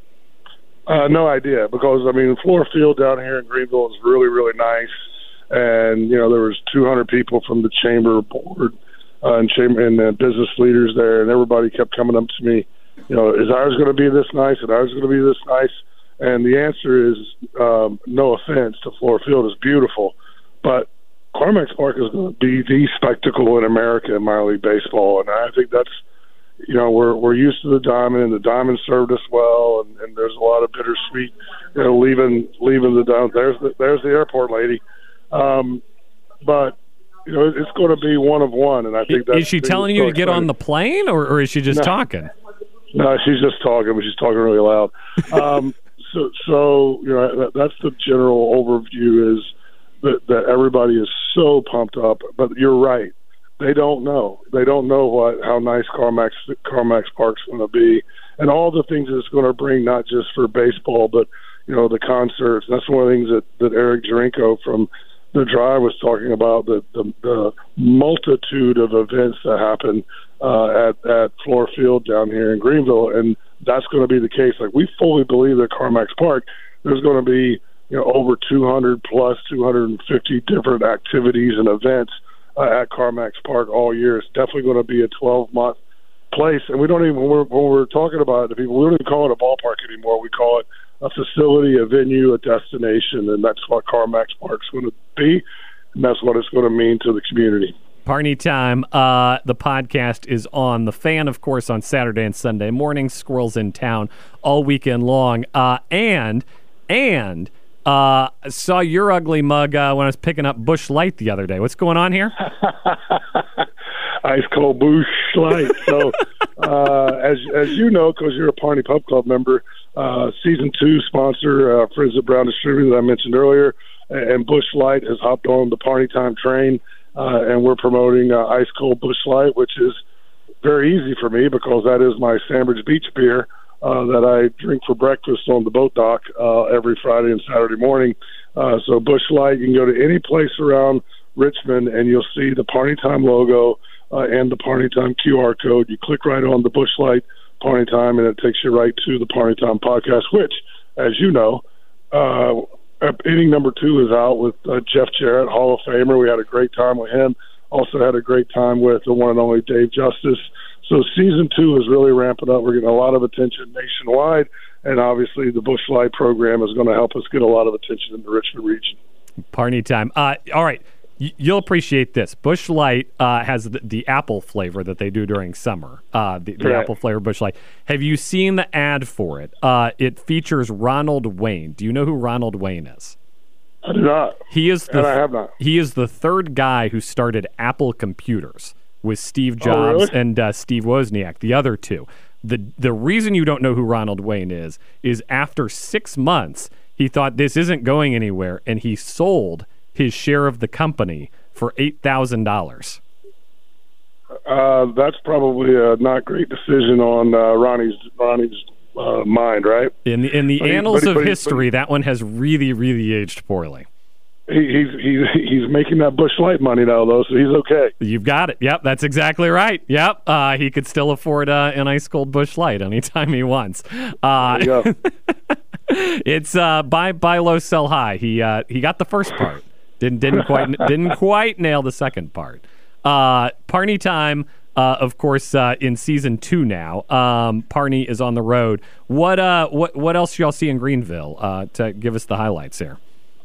Uh, no idea, because, I mean, Floor Field down here in Greenville is really, really nice. And, you know, there was two hundred people from the Chamber board uh, and chamber and uh, business leaders there, and everybody kept coming up to me, you know, is ours going to be this nice? Is ours going to be this nice? And the answer is, um, no offense to Floor Field, is beautiful, but CarMax Park is going to be the spectacle in America in minor league baseball. And I think that's, you know, we're we're used to the Diamond, and the Diamond served us well, and, and there's a lot of bittersweet, you know, leaving leaving the Diamond. There's the, there's the airport lady, um, but you know, it's going to be one of one, and I think that's. Is she telling you to get on the plane, or, or is she just no, talking? No, she's just talking, but she's talking really loud. Um, so, so you know, that, that's the general overview, is that, that everybody is so pumped up. But you're right. They don't know. They don't know what how nice CarMax CarMax Park's going to be, and all the things that it's going to bring, not just for baseball, but you know, the concerts. That's one of the things that, that Eric Drinko from the Drive was talking about, the the, the multitude of events that happen uh, at at Floor Field down here in Greenville, and that's going to be the case. Like, we fully believe that CarMax Park, there's going to be, you know, over two hundred plus two hundred fifty different activities and events Uh, at CarMax Park all year. It's definitely going to be a twelve-month place, and we don't even, when we're, when we're talking about it to people, we don't even call it a ballpark anymore. We call it a facility, a venue, a destination, and that's what CarMax Park's going to be, and that's what it's going to mean to the community. Party time. Uh, the podcast is on The Fan, of course, on Saturday and Sunday mornings. Squirrels in town all weekend long. Uh, and, and, Uh, saw your ugly mug uh, when I was picking up Busch Light the other day. What's going on here? Ice cold Busch Light. So, uh, as as you know, because you're a Pawnee Pub Club member, uh, season two sponsor, uh, Friends of Brown Distributing that I mentioned earlier, and Busch Light has hopped on the Party Time train, uh, and we're promoting uh, ice cold Busch Light, which is very easy for me because that is my Sandbridge Beach beer. Uh, that I drink for breakfast on the boat dock uh, every Friday and Saturday morning. Uh, so Busch Light, you can go to any place around Richmond and you'll see the Party Time logo uh, and the Party Time Q R code. You click right on the Busch Light Party Time and it takes you right to the Party Time podcast, which, as you know, uh, inning number two is out with uh, Jeff Jarrett, Hall of Famer. We had a great time with him. Also had a great time with the one and only Dave Justice. So season two is really ramping up. We're getting a lot of attention nationwide, and obviously the Busch Light program is going to help us get a lot of attention in the Richmond region. Party time. Uh, all right, y- you'll appreciate this. Busch Light uh, has the, the apple flavor that they do during summer, uh, the, the right. apple flavor Busch Light. Have you seen the ad for it? Uh, it features Ronald Wayne. Do you know who Ronald Wayne is? I do not. He is the, and I have not. He is the third guy who started Apple Computers with Steve Jobs oh, really? and uh, Steve Wozniak, the other two. The the reason you don't know who Ronald Wayne is is after six months, he thought this isn't going anywhere, and he sold his share of the company for eight thousand dollars. Uh, that's probably a not great decision on uh, Ronnie's Ronnie's uh, mind, right? In the in the But he- annals but he- of but he- history, that one has really, really aged poorly. He, he's he's he's making that Busch Light money now, though, so he's okay. You've got it. Yep, that's exactly right. Yep, uh, he could still afford uh, an ice cold Busch Light anytime he wants. Uh, There you go. it's uh, buy buy low, sell high. He uh, he got the first part. Didn't didn't quite didn't quite nail the second part. Uh, Parney time. Uh, of course, uh, in season two now, um, Parney is on the road. What uh, what what else y'all see in Greenville? Uh, to give us the highlights here.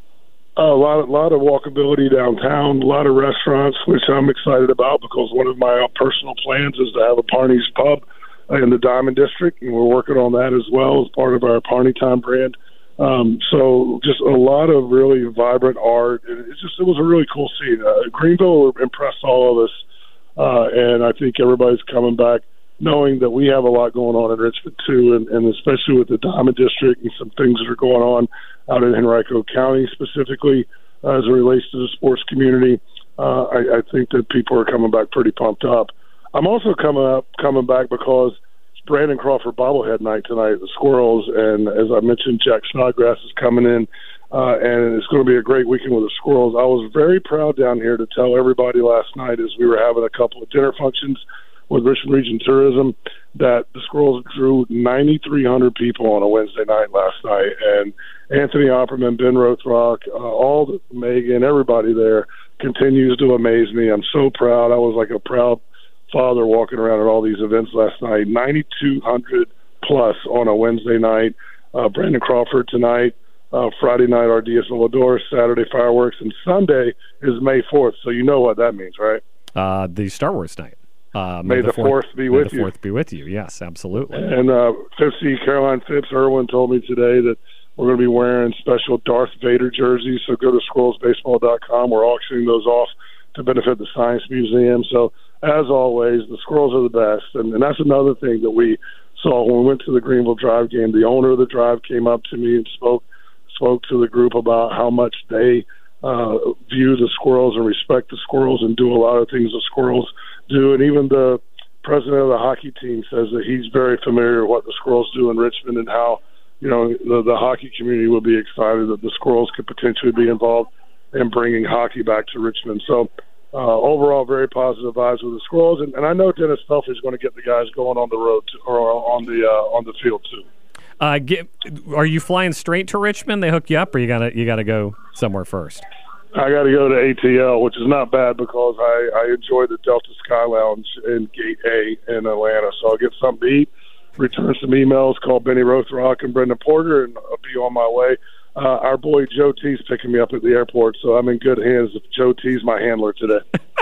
A lot, of, lot of walkability downtown, a lot of restaurants, which I'm excited about because one of my personal plans is to have a Parney's Pub in the Diamond District, and we're working on that as well as part of our Parney Time brand. Um, so just a lot of really vibrant art. And it's just it was a really cool scene. Uh, Greenville impressed all of us, uh, and I think everybody's coming back knowing that we have a lot going on in Richmond too, and, and especially with the Diamond District and some things that are going on out in Henrico County specifically uh, as it relates to the sports community. Uh, I, I think that people are coming back pretty pumped up. I'm also coming up coming back because it's Brandon Crawford bobblehead night tonight at the Squirrels, and as I mentioned, Jack Snodgrass is coming in, uh, and it's going to be a great weekend with the Squirrels. I was very proud down here to tell everybody last night as we were having a couple of dinner functions with Richmond Region Tourism that the Squirrels drew ninety-three hundred people on a Wednesday night last night. And Anthony Opperman, Ben Rothrock, uh, all the, Megan, everybody there continues to amaze me. I'm so proud. I was like a proud father walking around at all these events last night. ninety-two hundred plus on a Wednesday night. Uh, Brandon Crawford tonight. Uh, Friday night, our Dia Salvador. Saturday, fireworks. And Sunday is May fourth. So you know what that means, right? Uh, the Star Wars night. Uh, May, May the fourth be May with the you. fourth be with you. Yes, absolutely. And uh, Fifty Caroline Phipps Irwin told me today that we're going to be wearing special Darth Vader jerseys. So go to squirrels baseball dot com. We're auctioning those off to benefit the Science Museum. So as always, the Squirrels are the best. And, and that's another thing that we saw when we went to the Greenville Drive game. The owner of the Drive came up to me and spoke spoke to the group about how much they uh, view the Squirrels and respect the Squirrels and do a lot of things the Squirrels do. And even the president of the hockey team says that he's very familiar with what the Squirrels do in Richmond and how, you know, the, the hockey community will be excited that the Squirrels could potentially be involved in bringing hockey back to Richmond. So uh, overall, very positive vibes with the Squirrels. And, and I know Dennis Felfer is going to get the guys going on the road to, or on the uh, on the field too. Uh, get, are you flying straight to Richmond? They hook you up, or you gotta you gotta go somewhere first? I got to go to A T L, which is not bad because I, I enjoy the Delta Sky Lounge in Gate A in Atlanta. So I'll get something to eat, return some emails, call Benny Rothrock and Brendan Porter, and I'll be on my way. Uh, our boy Joe T's picking me up at the airport, so I'm in good hands. Joe T's my handler today.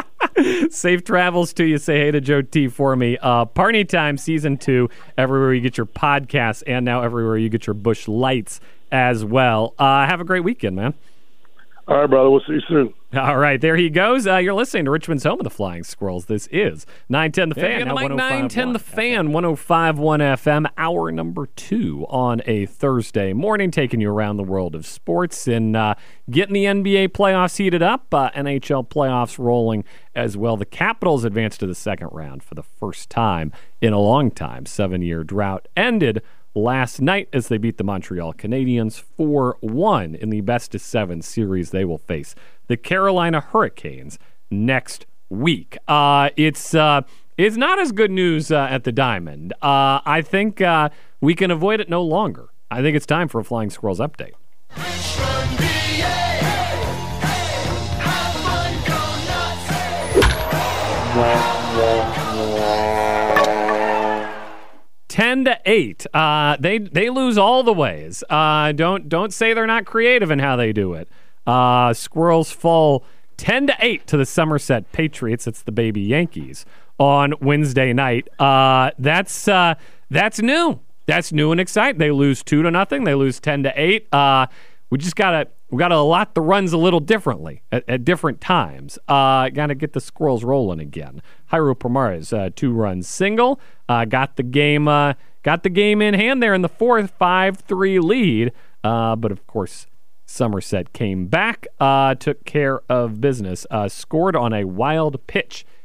Safe travels to you. Say hey to Joe T for me. Uh, Parney Time Season two, everywhere you get your podcasts, and now everywhere you get your Busch Lights as well. Uh, have a great weekend, man. All right, brother. We'll see you soon. All right, there he goes. Uh, you're listening to Richmond's home of the Flying Squirrels. This is nine ten The Fan. Yeah, like nine ten The Fan, one oh five point one F M, hour number two on a Thursday morning, taking you around the world of sports and uh, getting the N B A playoffs heated up, uh, N H L playoffs rolling as well. The Capitals advanced to the second round for the first time in a long time. Seven-year drought ended last night as they beat the Montreal Canadiens four one in the best of seven series they will face the Carolina Hurricanes next week. Uh, it's uh, it's not as good news uh, at the Diamond. Uh, I think uh, we can avoid it no longer. I think it's time for a Flying Squirrels update. Ten to eight. Uh, they they lose all the ways. Uh, don't don't say they're not creative in how they do it. Uh, Squirrels fall ten to eight to the Somerset Patriots. It's the baby Yankees on Wednesday night. Uh, that's uh, that's new. That's new and exciting. They lose two to nothing. They lose ten to eight. Uh, we just gotta we gotta allot the runs a little differently at, at different times. Uh, gotta get the Squirrels rolling again. Jairo Pomares, uh, two runs single. Uh, got the game uh, got the game in hand there in the fourth, five three lead. Uh, but of course, Somerset came back, uh, took care of business, uh, scored on a wild pitch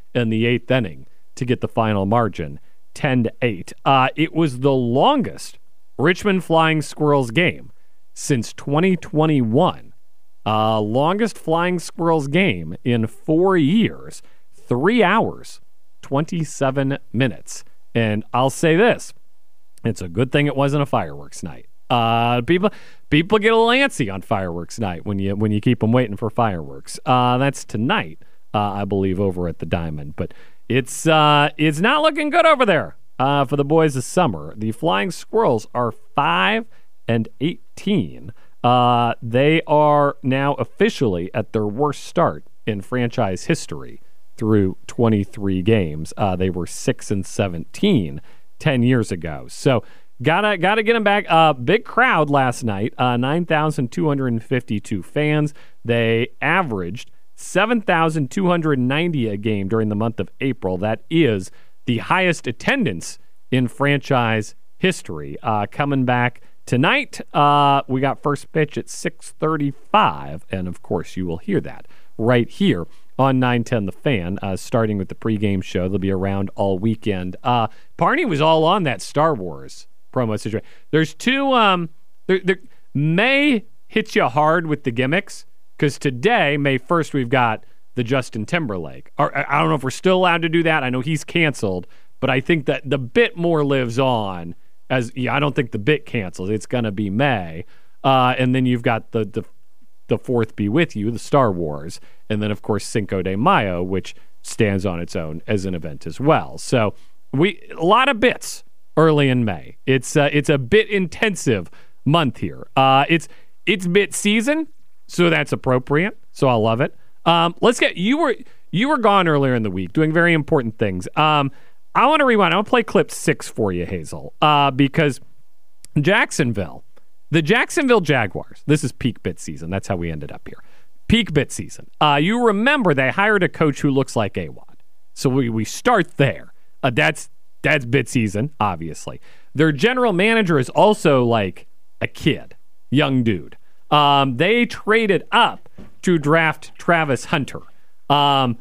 in the eighth inning to get the final margin, ten to eight. Uh, it was the longest Richmond Flying Squirrels game since twenty twenty-one. Uh, longest Flying Squirrels game in four years, three hours, twenty-seven minutes. And I'll say this, it's a good thing it wasn't a fireworks night. Uh, people people get a little antsy on fireworks night when you when you keep them waiting for fireworks. Uh, that's tonight, uh, I believe, over at the Diamond. But it's uh, it's not looking good over there uh, for the boys this summer. The Flying Squirrels are five and eighteen. Uh, they are now officially at their worst start in franchise history through twenty-three games. Uh, they were six and seventeen ten years ago. So. Gotta gotta get them back. Uh, big crowd last night, uh, nine thousand two hundred fifty-two fans. They averaged seven thousand two hundred ninety a game during the month of April. That is the highest attendance in franchise history. Uh, coming back tonight, uh, we got first pitch at six thirty-five, and of course you will hear that right here on nine ten The Fan, uh, starting with the pregame show. They'll be around all weekend. Uh, Parney was all on that Star Wars promo situation. There's two, um, there, there, May hits you hard with the gimmicks, because today, May first, we've got the Justin Timberlake. Or, I don't know if we're still allowed to do that. I know he's canceled, but I think that the bit more lives on as, yeah, I don't think the bit cancels. It's going to be May. Uh, and then you've got the, the, the fourth Be With You, the Star Wars, and then, of course, Cinco de Mayo, which stands on its own as an event as well. So we a lot of bits early in May. It's uh, it's a bit intensive month here. Uh, it's it's bit season, so that's appropriate. So I love it. Um, let's get you were you were gone earlier in the week doing very important things. Um, I want to rewind. I want to play clip six for you, Hazel, uh, because Jacksonville, the Jacksonville Jaguars. This is peak bit season. That's how we ended up here. Peak bit season. Uh, you remember they hired a coach who looks like A W O D. So we we start there. Uh, that's That's bit season, obviously. Their general manager is also like a kid, young dude. Um, they traded up to draft Travis Hunter. Um,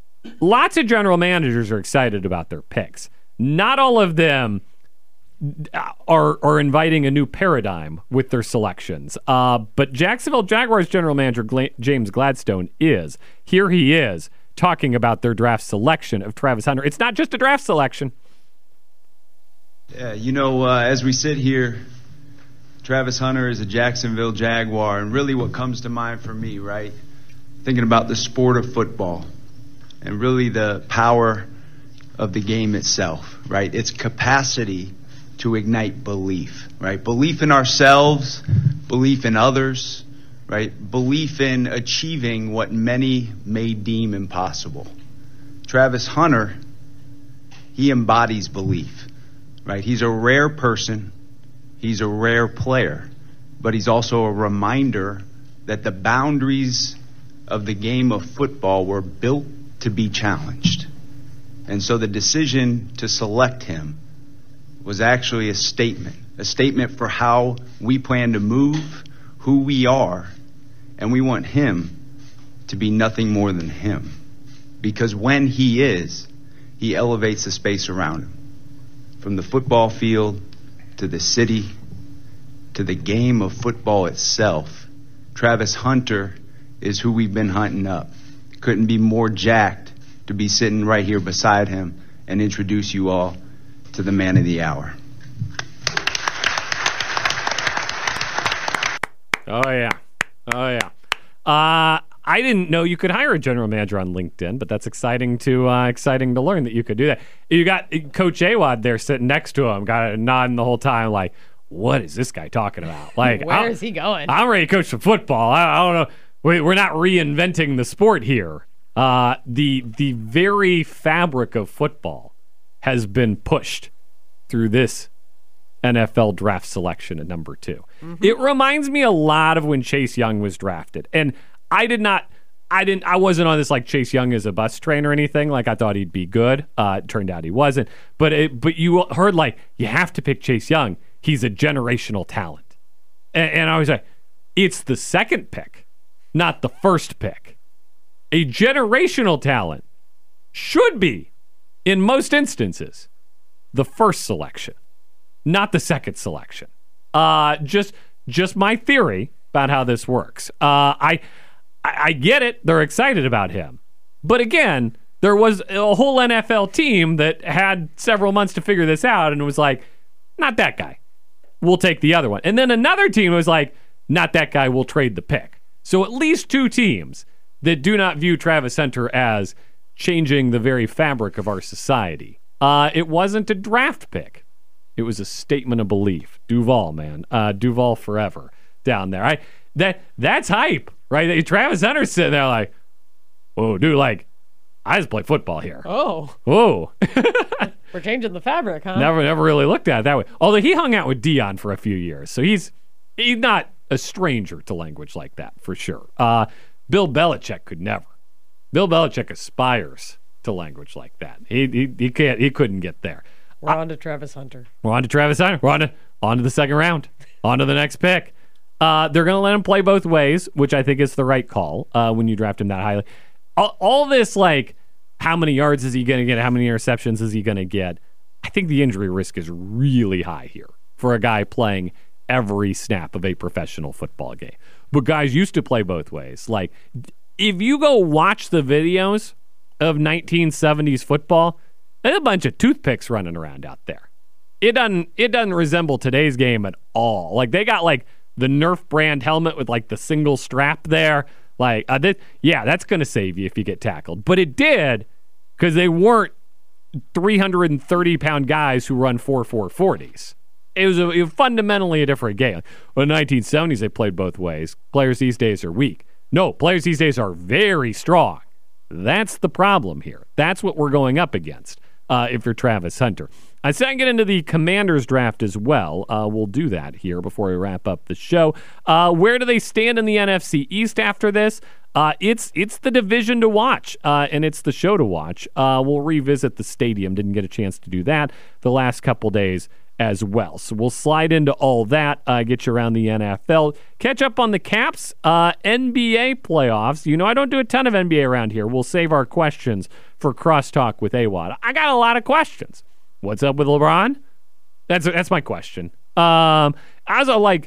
lots of general managers are excited about their picks. Not all of them are are inviting a new paradigm with their selections. Uh, but Jacksonville Jaguars general manager Gla- James Gladstone is. Here he is talking about their draft selection of Travis Hunter. It's not just a draft selection. Yeah, you know, uh, as we sit here, Travis Hunter is a Jacksonville Jaguar, and really what comes to mind for me, right? Thinking about the sport of football and really the power of the game itself, right? Its capacity to ignite belief, right? Belief in ourselves, belief in others, right? Belief in achieving what many may deem impossible. Travis Hunter, he embodies belief. Right, he's a rare person, he's a rare player, but he's also a reminder that the boundaries of the game of football were built to be challenged. And so the decision to select him was actually a statement, a statement for how we plan to move, who we are, and we want him to be nothing more than him. Because when he is, he elevates the space around him. From the football field to the city to the game of football itself, Travis Hunter is who we've been hunting up. Couldn't be more jacked to be sitting right here beside him and introduce you all to the man of the hour. Oh, yeah. Oh, yeah. Uh, I didn't know you could hire a general manager on LinkedIn, but that's exciting to uh, exciting to learn that you could do that. You got Coach A W O D there sitting next to him, got a nodding the whole time, like, what is this guy talking about? Like, where I'm, is he going? I'm ready to coach some football. I, I don't know. We, we're not reinventing the sport here. Uh, the the very fabric of football has been pushed through this N F L draft selection at number two. Mm-hmm. It reminds me a lot of when Chase Young was drafted, and I did not, I didn't, I wasn't on this like Chase Young as a bus train or anything. Like I thought he'd be good. Uh, it turned out he wasn't. But it, but you heard like you have to pick Chase Young. He's a generational talent, and, and I was like, it's the second pick, not the first pick. A generational talent. should be, in most instances, the first selection, not the second selection. Uh, just just my theory about how this works. Uh, I, I I get it. They're excited about him. But again, there was a whole N F L team that had several months to figure this out and was like, not that guy. We'll take the other one. And then another team was like, not that guy. We'll trade the pick. So at least two teams that do not view Travis Hunter as changing the very fabric of our society. Uh, it wasn't a draft pick. It was a statement of belief. Duval, man. Uh, Duval forever down there. I that That's hype, right? Travis Hunter's sitting there like, whoa, dude, like, I just play football here. Oh. Whoa. We're changing the fabric, huh? Never never really looked at it that way. Although he hung out with Dion for a few years. So he's he's not a stranger to language like that, for sure. Uh, Bill Belichick could never. Bill Belichick aspires to language like that. He he, he can't. He couldn't get there. We're on to Travis Hunter. We're on to Travis Hunter. We're on to, on to the second round. On to the next pick. Uh, they're going to let him play both ways, which I think is the right call uh, when you draft him that highly. All, all this, like, how many yards is he going to get? How many interceptions is he going to get? I think the injury risk is really high here for a guy playing every snap of a professional football game. But guys used to play both ways. Like, if you go watch the videos of nineteen seventies football, there's a bunch of toothpicks running around out there. It doesn't it doesn't resemble today's game at all. Like, they got like the Nerf brand helmet with like the single strap there. Like, uh, that, yeah, that's going to save you if you get tackled. But it did because they weren't three hundred thirty pound guys who run four four forties. It was, a, it was fundamentally a different game. Well, in the nineteen seventies, they played both ways. Players these days are weak. No, players these days are very strong. That's the problem here. That's what we're going up against uh, if you're Travis Hunter. I said I get into the Commanders draft as well. Uh, we'll do that here before we wrap up the show. Uh, where do they stand in the N F C East after this? Uh, it's it's the division to watch, uh, and it's the show to watch. Uh, we'll revisit the stadium. Didn't get a chance to do that the last couple days as well. So we'll slide into all that, uh, get you around the N F L. Catch up on the Caps, uh, N B A playoffs. You know, I don't do a ton of N B A around here. We'll save our questions for Crosstalk with A W O D. I got a lot of questions. What's up with LeBron? That's that's my question. Um, as a, like,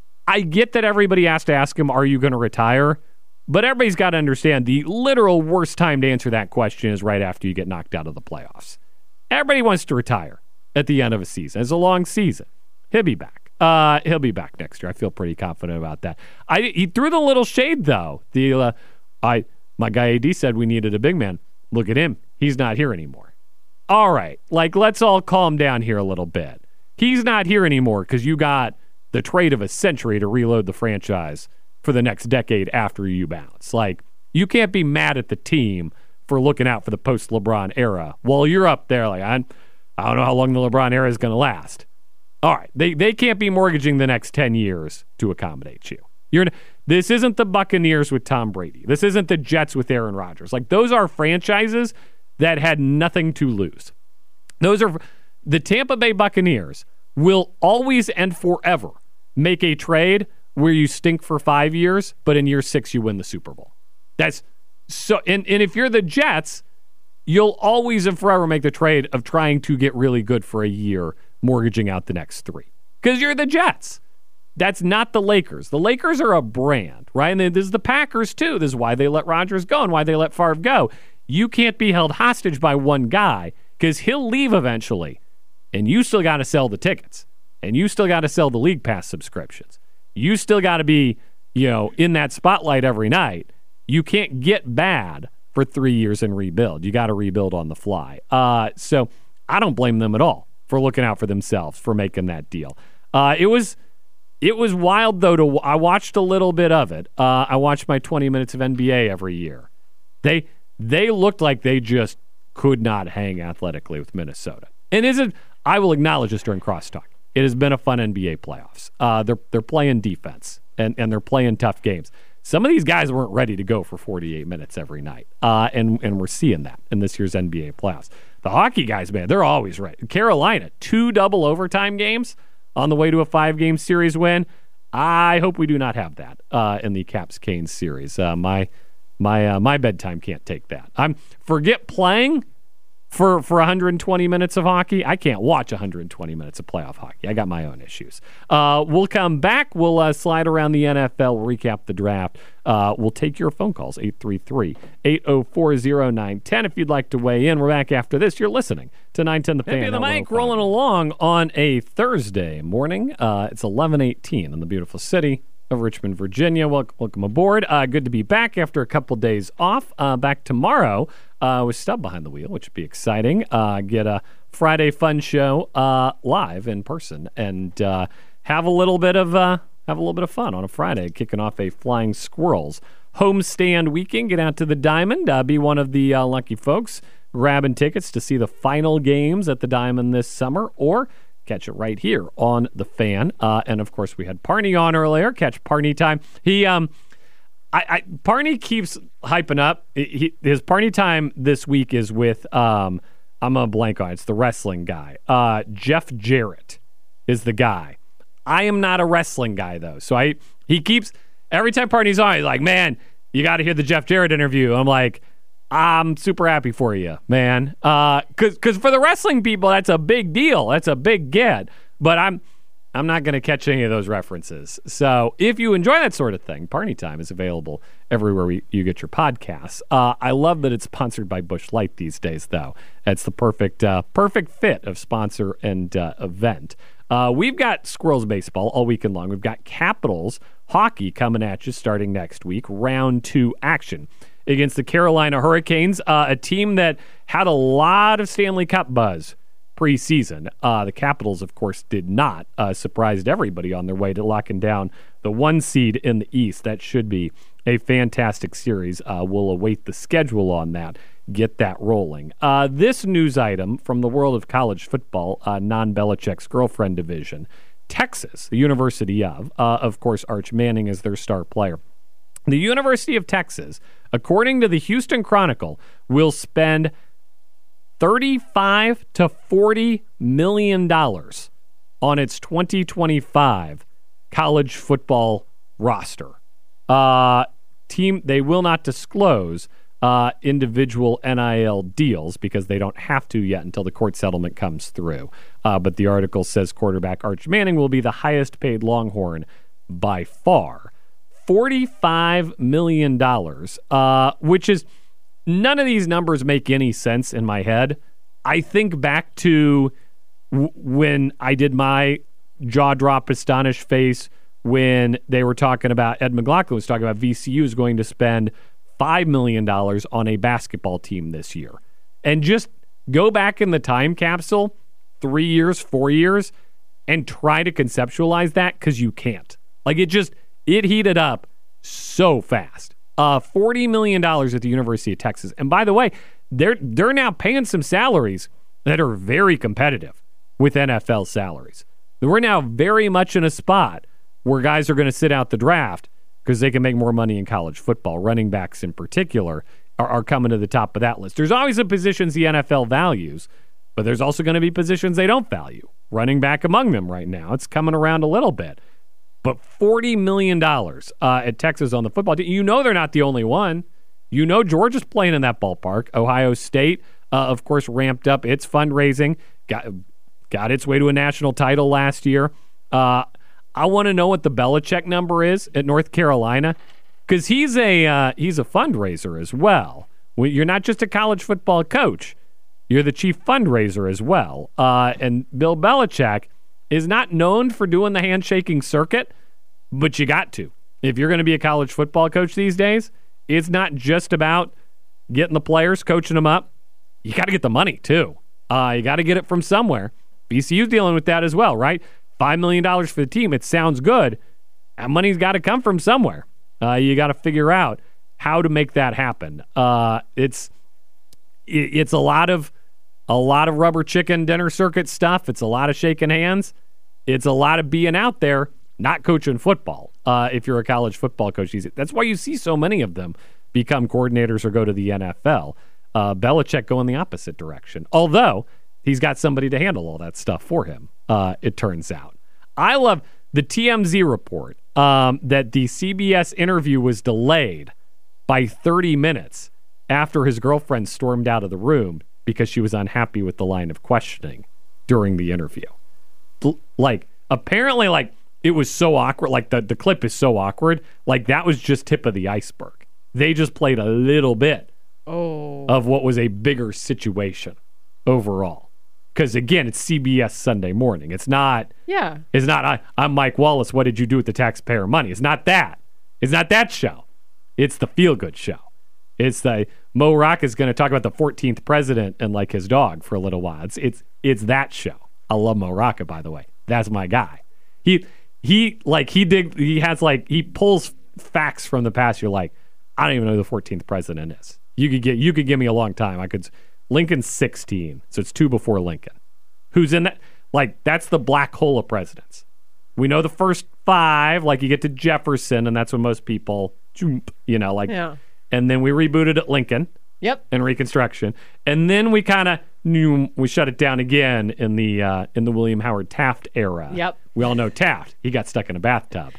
I get that everybody has to ask him, are you going to retire? But everybody's got to understand the literal worst time to answer that question is right after you get knocked out of the playoffs. Everybody wants to retire at the end of a season. It's a long season. He'll be back. Uh, he'll be back next year. I feel pretty confident about that. I, he threw the little shade, though. The uh, I my guy A D said we needed a big man. Look at him. He's not here anymore. All right, like, let's all calm down here a little bit. He's not here anymore because you got the trade of a century to reload the franchise for the next decade after you bounce. Like, you can't be mad at the team for looking out for the post-LeBron era while you're up there like, I, I don't know how long the LeBron era is going to last. All right, they they can't be mortgaging the next ten years to accommodate you. You're This isn't the Buccaneers with Tom Brady. This isn't the Jets with Aaron Rodgers. Like, those are franchises that had nothing to lose. Those are the Tampa Bay Buccaneers will always and forever make a trade where you stink for five years, but in year six you win the Super Bowl. That's so. And, and if you're the Jets, you'll always and forever make the trade of trying to get really good for a year, mortgaging out the next three because you're the Jets. That's not the Lakers. The Lakers are a brand, right? And this is the Packers too. This is why they let Rodgers go and why they let Favre go. You can't be held hostage by one guy because he'll leave eventually, and you still got to sell the tickets, and you still got to sell the League Pass subscriptions. You still got to be, you know, in that spotlight every night. You can't get bad for three years and rebuild. You got to rebuild on the fly. Uh, so I don't blame them at all for looking out for themselves for making that deal. Uh, it was it was wild though. To I watched a little bit of it. Uh, I watched my twenty minutes of N B A every year. They. They looked like they just could not hang athletically with Minnesota. And isn't I will acknowledge this during Crosstalk. It has been a fun N B A playoffs. Uh, they're they're playing defense and, and they're playing tough games. Some of these guys weren't ready to go for forty-eight minutes every night, uh, and and we're seeing that in this year's N B A playoffs. The hockey guys, man, they're always ready. Carolina, two double overtime games on the way to a five-game series win. I hope we do not have that uh, in the Caps Canes series. Uh, my My uh, my bedtime can't take that. I'm forget playing for for one hundred twenty minutes of hockey. I can't watch one hundred twenty minutes of playoff hockey. I got my own issues. Uh, we'll come back. We'll uh, slide around the N F L, recap the draft. Uh, we'll take your phone calls, eight three three, eight oh four, oh nine one oh if you'd like to weigh in. We're back after this. You're listening to nine ten The Fan. Hey, the mic rolling along on a Thursday morning. Uh, it's eleven eighteen in the beautiful city of Richmond, Virginia. Welcome, welcome aboard. Uh, good to be back after a couple days off. Uh, back tomorrow uh, with Stubb behind the wheel, which would be exciting. Uh, get a Friday fun show uh, live in person and uh, have a little bit of uh, have a little bit of fun on a Friday, kicking off a Flying Squirrels homestand weekend. Get out to the Diamond. Uh, be one of the uh, lucky folks grabbing tickets to see the final games at the Diamond this summer, or catch it right here on The Fan. Uh, and, of course, we had Parney on earlier. Catch Parney time. He, um, I, I Parney keeps hyping up. He, his Parney time this week is with, um, I'm a blank on it. It's the wrestling guy. Uh, Jeff Jarrett is the guy. I am not a wrestling guy, though. So I he keeps, every time Parney's on, he's like, man, you got to hear the Jeff Jarrett interview. I'm like, I'm super happy for you, man. Uh, cause, cause for the wrestling people, that's a big deal. That's a big get. But I'm, I'm not going to catch any of those references. So if you enjoy that sort of thing, Parney Time is available everywhere we, you get your podcasts. Uh, I love that it's sponsored by Busch Light these days, though. It's the perfect, uh, perfect fit of sponsor and uh, event. Uh, we've got Squirrels baseball all weekend long. We've got Capitals hockey coming at you starting next week. Round two action against the Carolina Hurricanes, uh, a team that had a lot of Stanley Cup buzz preseason. Uh, the Capitals, of course, did not. Uh, surprised everybody on their way to locking down the one seed in the East. That should be a fantastic series. Uh, we'll await the schedule on that. Get that rolling. Uh, this news item from the world of college football, uh, non-Belichick's girlfriend division. Texas, the University of, uh, of course, Arch Manning is their star player. The University of Texas, according to the Houston Chronicle, will spend thirty-five to forty million dollars on its twenty twenty-five college football roster. Uh, team they will not disclose uh, individual N I L deals because they don't have to yet until the court settlement comes through. Uh, but the article says quarterback Arch Manning will be the highest paid Longhorn by far. forty-five million dollars, uh, which is, none of these numbers make any sense in my head. I think back to w- when I did my jaw drop astonished face when they were talking about, Ed McLaughlin was talking about V C U is going to spend five million dollars on a basketball team this year. And just go back in the time capsule, three years, four years, and try to conceptualize that, because you can't. Like, it just, it heated up so fast. Uh, forty million dollars at the University of Texas. And by the way, they're they're now paying some salaries that are very competitive with N F L salaries. We're now very much in a spot where guys are going to sit out the draft because they can make more money in college football. Running backs in particular are, are coming to the top of that list. There's always the positions the N F L values, but there's also going to be positions they don't value. Running back among them right now. It's coming around a little bit. But forty million dollars uh, at Texas on the football team. You know they're not the only one. You know Georgia's playing in that ballpark. Ohio State, uh, of course, ramped up its fundraising. Got, got its way to a national title last year. Uh, I want to know what the Belichick number is at North Carolina, because he's a uh, he's a fundraiser as well. You're not just a college football coach. You're the chief fundraiser as well. Uh, and Bill Belichick is not known for doing the handshaking circuit, but you got to. If you're going to be a college football coach these days, it's not just about getting the players, coaching them up. You got to get the money, too. Uh, you got to get it from somewhere. B C U's dealing with that as well, right? five million dollars for the team. It sounds good. That money's got to come from somewhere. Uh, you got to figure out how to make that happen. Uh, it's it, it's a lot of a lot of rubber chicken dinner circuit stuff. It's a lot of shaking hands. It's a lot of being out there, not coaching football. Uh, if you're a college football coach, that's why you see so many of them become coordinators or go to the N F L. Uh, Belichick going the opposite direction. Although he's got somebody to handle all that stuff for him, uh, it turns out. I love the T M Z report um, that the C B S interview was delayed by thirty minutes after his girlfriend stormed out of the room because she was unhappy with the line of questioning during the interview. L- like, apparently, like, it was so awkward. Like, the, the clip is so awkward. Like, that was just tip of the iceberg. They just played a little bit oh. of what was a bigger situation overall. Because, again, it's C B S Sunday Morning. It's not, yeah. It's not, I, I'm Mike Wallace, what did you do with the taxpayer money? It's not that. It's not that show. It's the feel-good show. It's the Mo Rocca is going to talk about the fourteenth president and like his dog for a little while. It's it's it's that show. I love Mo Rocca, by the way. That's my guy. He he like he dig he has like he pulls facts from the past. You're like, I don't even know who the fourteenth president is. You could get you could give me a long time. I could. Lincoln's sixteen, so it's two before Lincoln. Who's in that? Like that's the black hole of presidents. We know the first five. Like you get to Jefferson, and that's when most people, you know, like. Yeah. And then we rebooted at Lincoln. Yep. And Reconstruction. And then we kind of knew we shut it down again in the uh, in the William Howard Taft era. Yep. We all know Taft. He got stuck in a bathtub.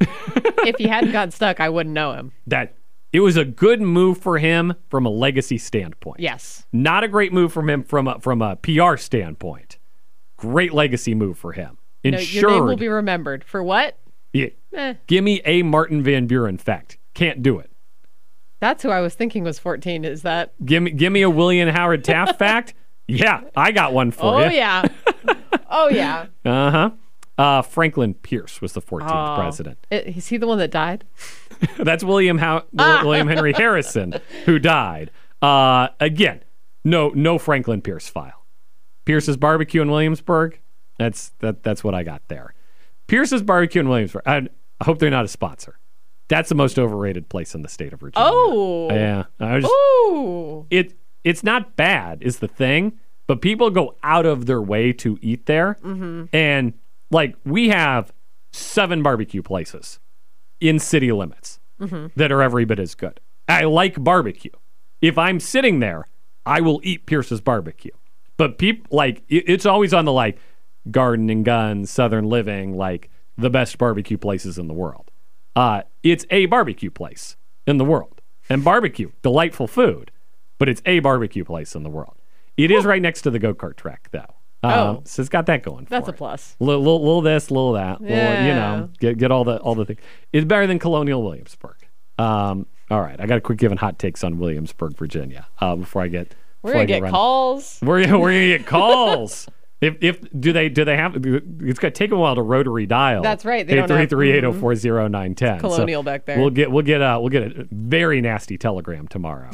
If he hadn't gotten stuck, I wouldn't know him. That it was a good move for him from a legacy standpoint. Yes. Not a great move from him from a, from a P R standpoint. Great legacy move for him. Ensured, no, your name will be remembered. For what? Yeah. Eh. Give me a Martin Van Buren fact. Can't do it. That's who I was thinking was fourteen. Is that? Give me, give me a William Howard Taft fact. Yeah, I got one for oh, you. Oh yeah, oh yeah. Uh-huh. Uh Franklin Pierce was the fourteenth oh. president. Is he the one that died? That's William How- William Henry Harrison, who died. Uh, again, no no Franklin Pierce file. Pierce's Barbecue in Williamsburg. That's that. That's what I got there. Pierce's Barbecue in Williamsburg. I, I hope they're not a sponsor. That's the most overrated place in the state of Virginia. Oh. Yeah. I was just, Ooh. It, it's not bad is the thing, but people go out of their way to eat there. Mm-hmm. And, like, we have seven barbecue places in city limits mm-hmm. that are every bit as good. I like barbecue. If I'm sitting there, I will eat Pierce's Barbecue. But people, like, it, it's always on the, like, Garden and Guns, Southern Living, like, the best barbecue places in the world. Uh, it's a barbecue place in the world. And barbecue, delightful food, but it's a barbecue place in the world. It is right next to the go-kart track, though. Um, oh. So it's got that going for That's it. a plus. Little, little, little this, little that. Little, Yeah. you know, get get all the all the things. It's better than Colonial Williamsburg. Um, all right, I got to quit giving hot takes on Williamsburg, Virginia, uh, before I get. We're gonna get calls. We're gonna, we're gonna get calls. If if do they do they have it's gonna take a while to rotary dial. That's right. They eight don't three have- three eight zero four zero nine ten. Colonial back there. We'll get we'll get a we'll get a very nasty telegram tomorrow.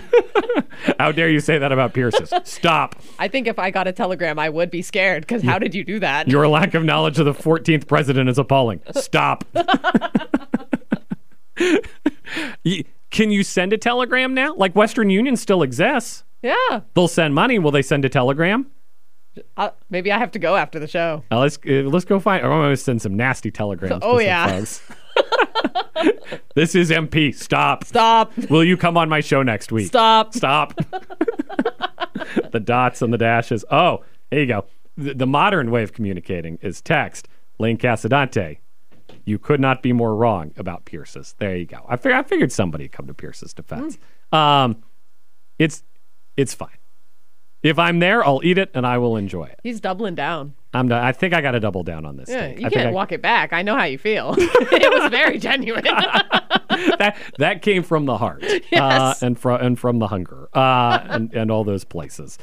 How dare you say that about Pierce's? Stop. I think if I got a telegram, I would be scared because how did you do that? Your lack of knowledge of the fourteenth president is appalling. Stop. Can you send a telegram now? Like Western Union still exists. Yeah. They'll send money. Will they send a telegram? Uh, maybe I have to go after the show. Uh, let's uh, let's go find. I'm going to send some nasty telegrams. Oh, to some yeah. folks. This is M P. Stop. Stop. Will you come on my show next week? Stop. Stop. The dots and the dashes. Oh, there you go. The, the modern way of communicating is text. Lane Casadante, you could not be more wrong about Pierce's. There you go. I, fig- I figured somebody would come to Pierce's defense. Mm. Um, it's it's fine. If I'm there, I'll eat it and I will enjoy it. He's doubling down. I'm. Not, I think I got to double down on this. Yeah, take. you I can't I, walk it back. I know how you feel. It was very genuine. that that came from the heart, Yes. uh, and from and from the hunger, uh, and and all those places.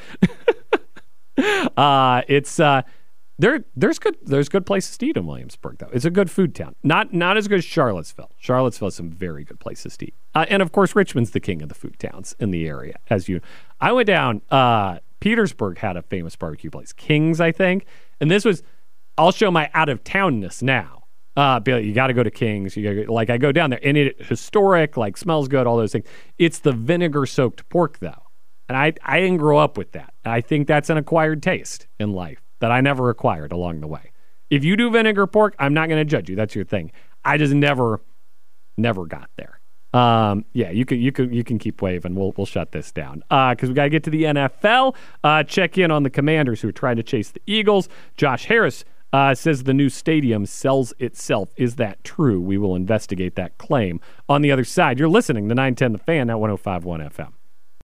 uh, it's uh, there. There's good. There's good places to eat in Williamsburg, though. It's a good food town. Not not as good as Charlottesville. Charlottesville has some very good places to eat, uh, and of course, Richmond's the king of the food towns in the area. As you, I went down. Uh, Petersburg had a famous barbecue place, King's, I think, and this was. I'll show my out of townness now. Uh, but you got to go to King's. You gotta, like I go down there, and it historic, like smells good, all those things. It's the vinegar soaked pork though, and I I didn't grow up with that. I think that's an acquired taste in life that I never acquired along the way. If you do vinegar pork, I'm not going to judge you. That's your thing. I just never, never got there. Um, yeah, you can you can you can keep waving. We'll we'll shut this down because uh, we got to get to the N F L. Uh, check in on the Commanders who are trying to chase the Eagles. Josh Harris. uh, says the new stadium sells itself. Is that true? We will investigate that claim. On the other side, you're listening to nine ten The Fan at one oh five point one F M.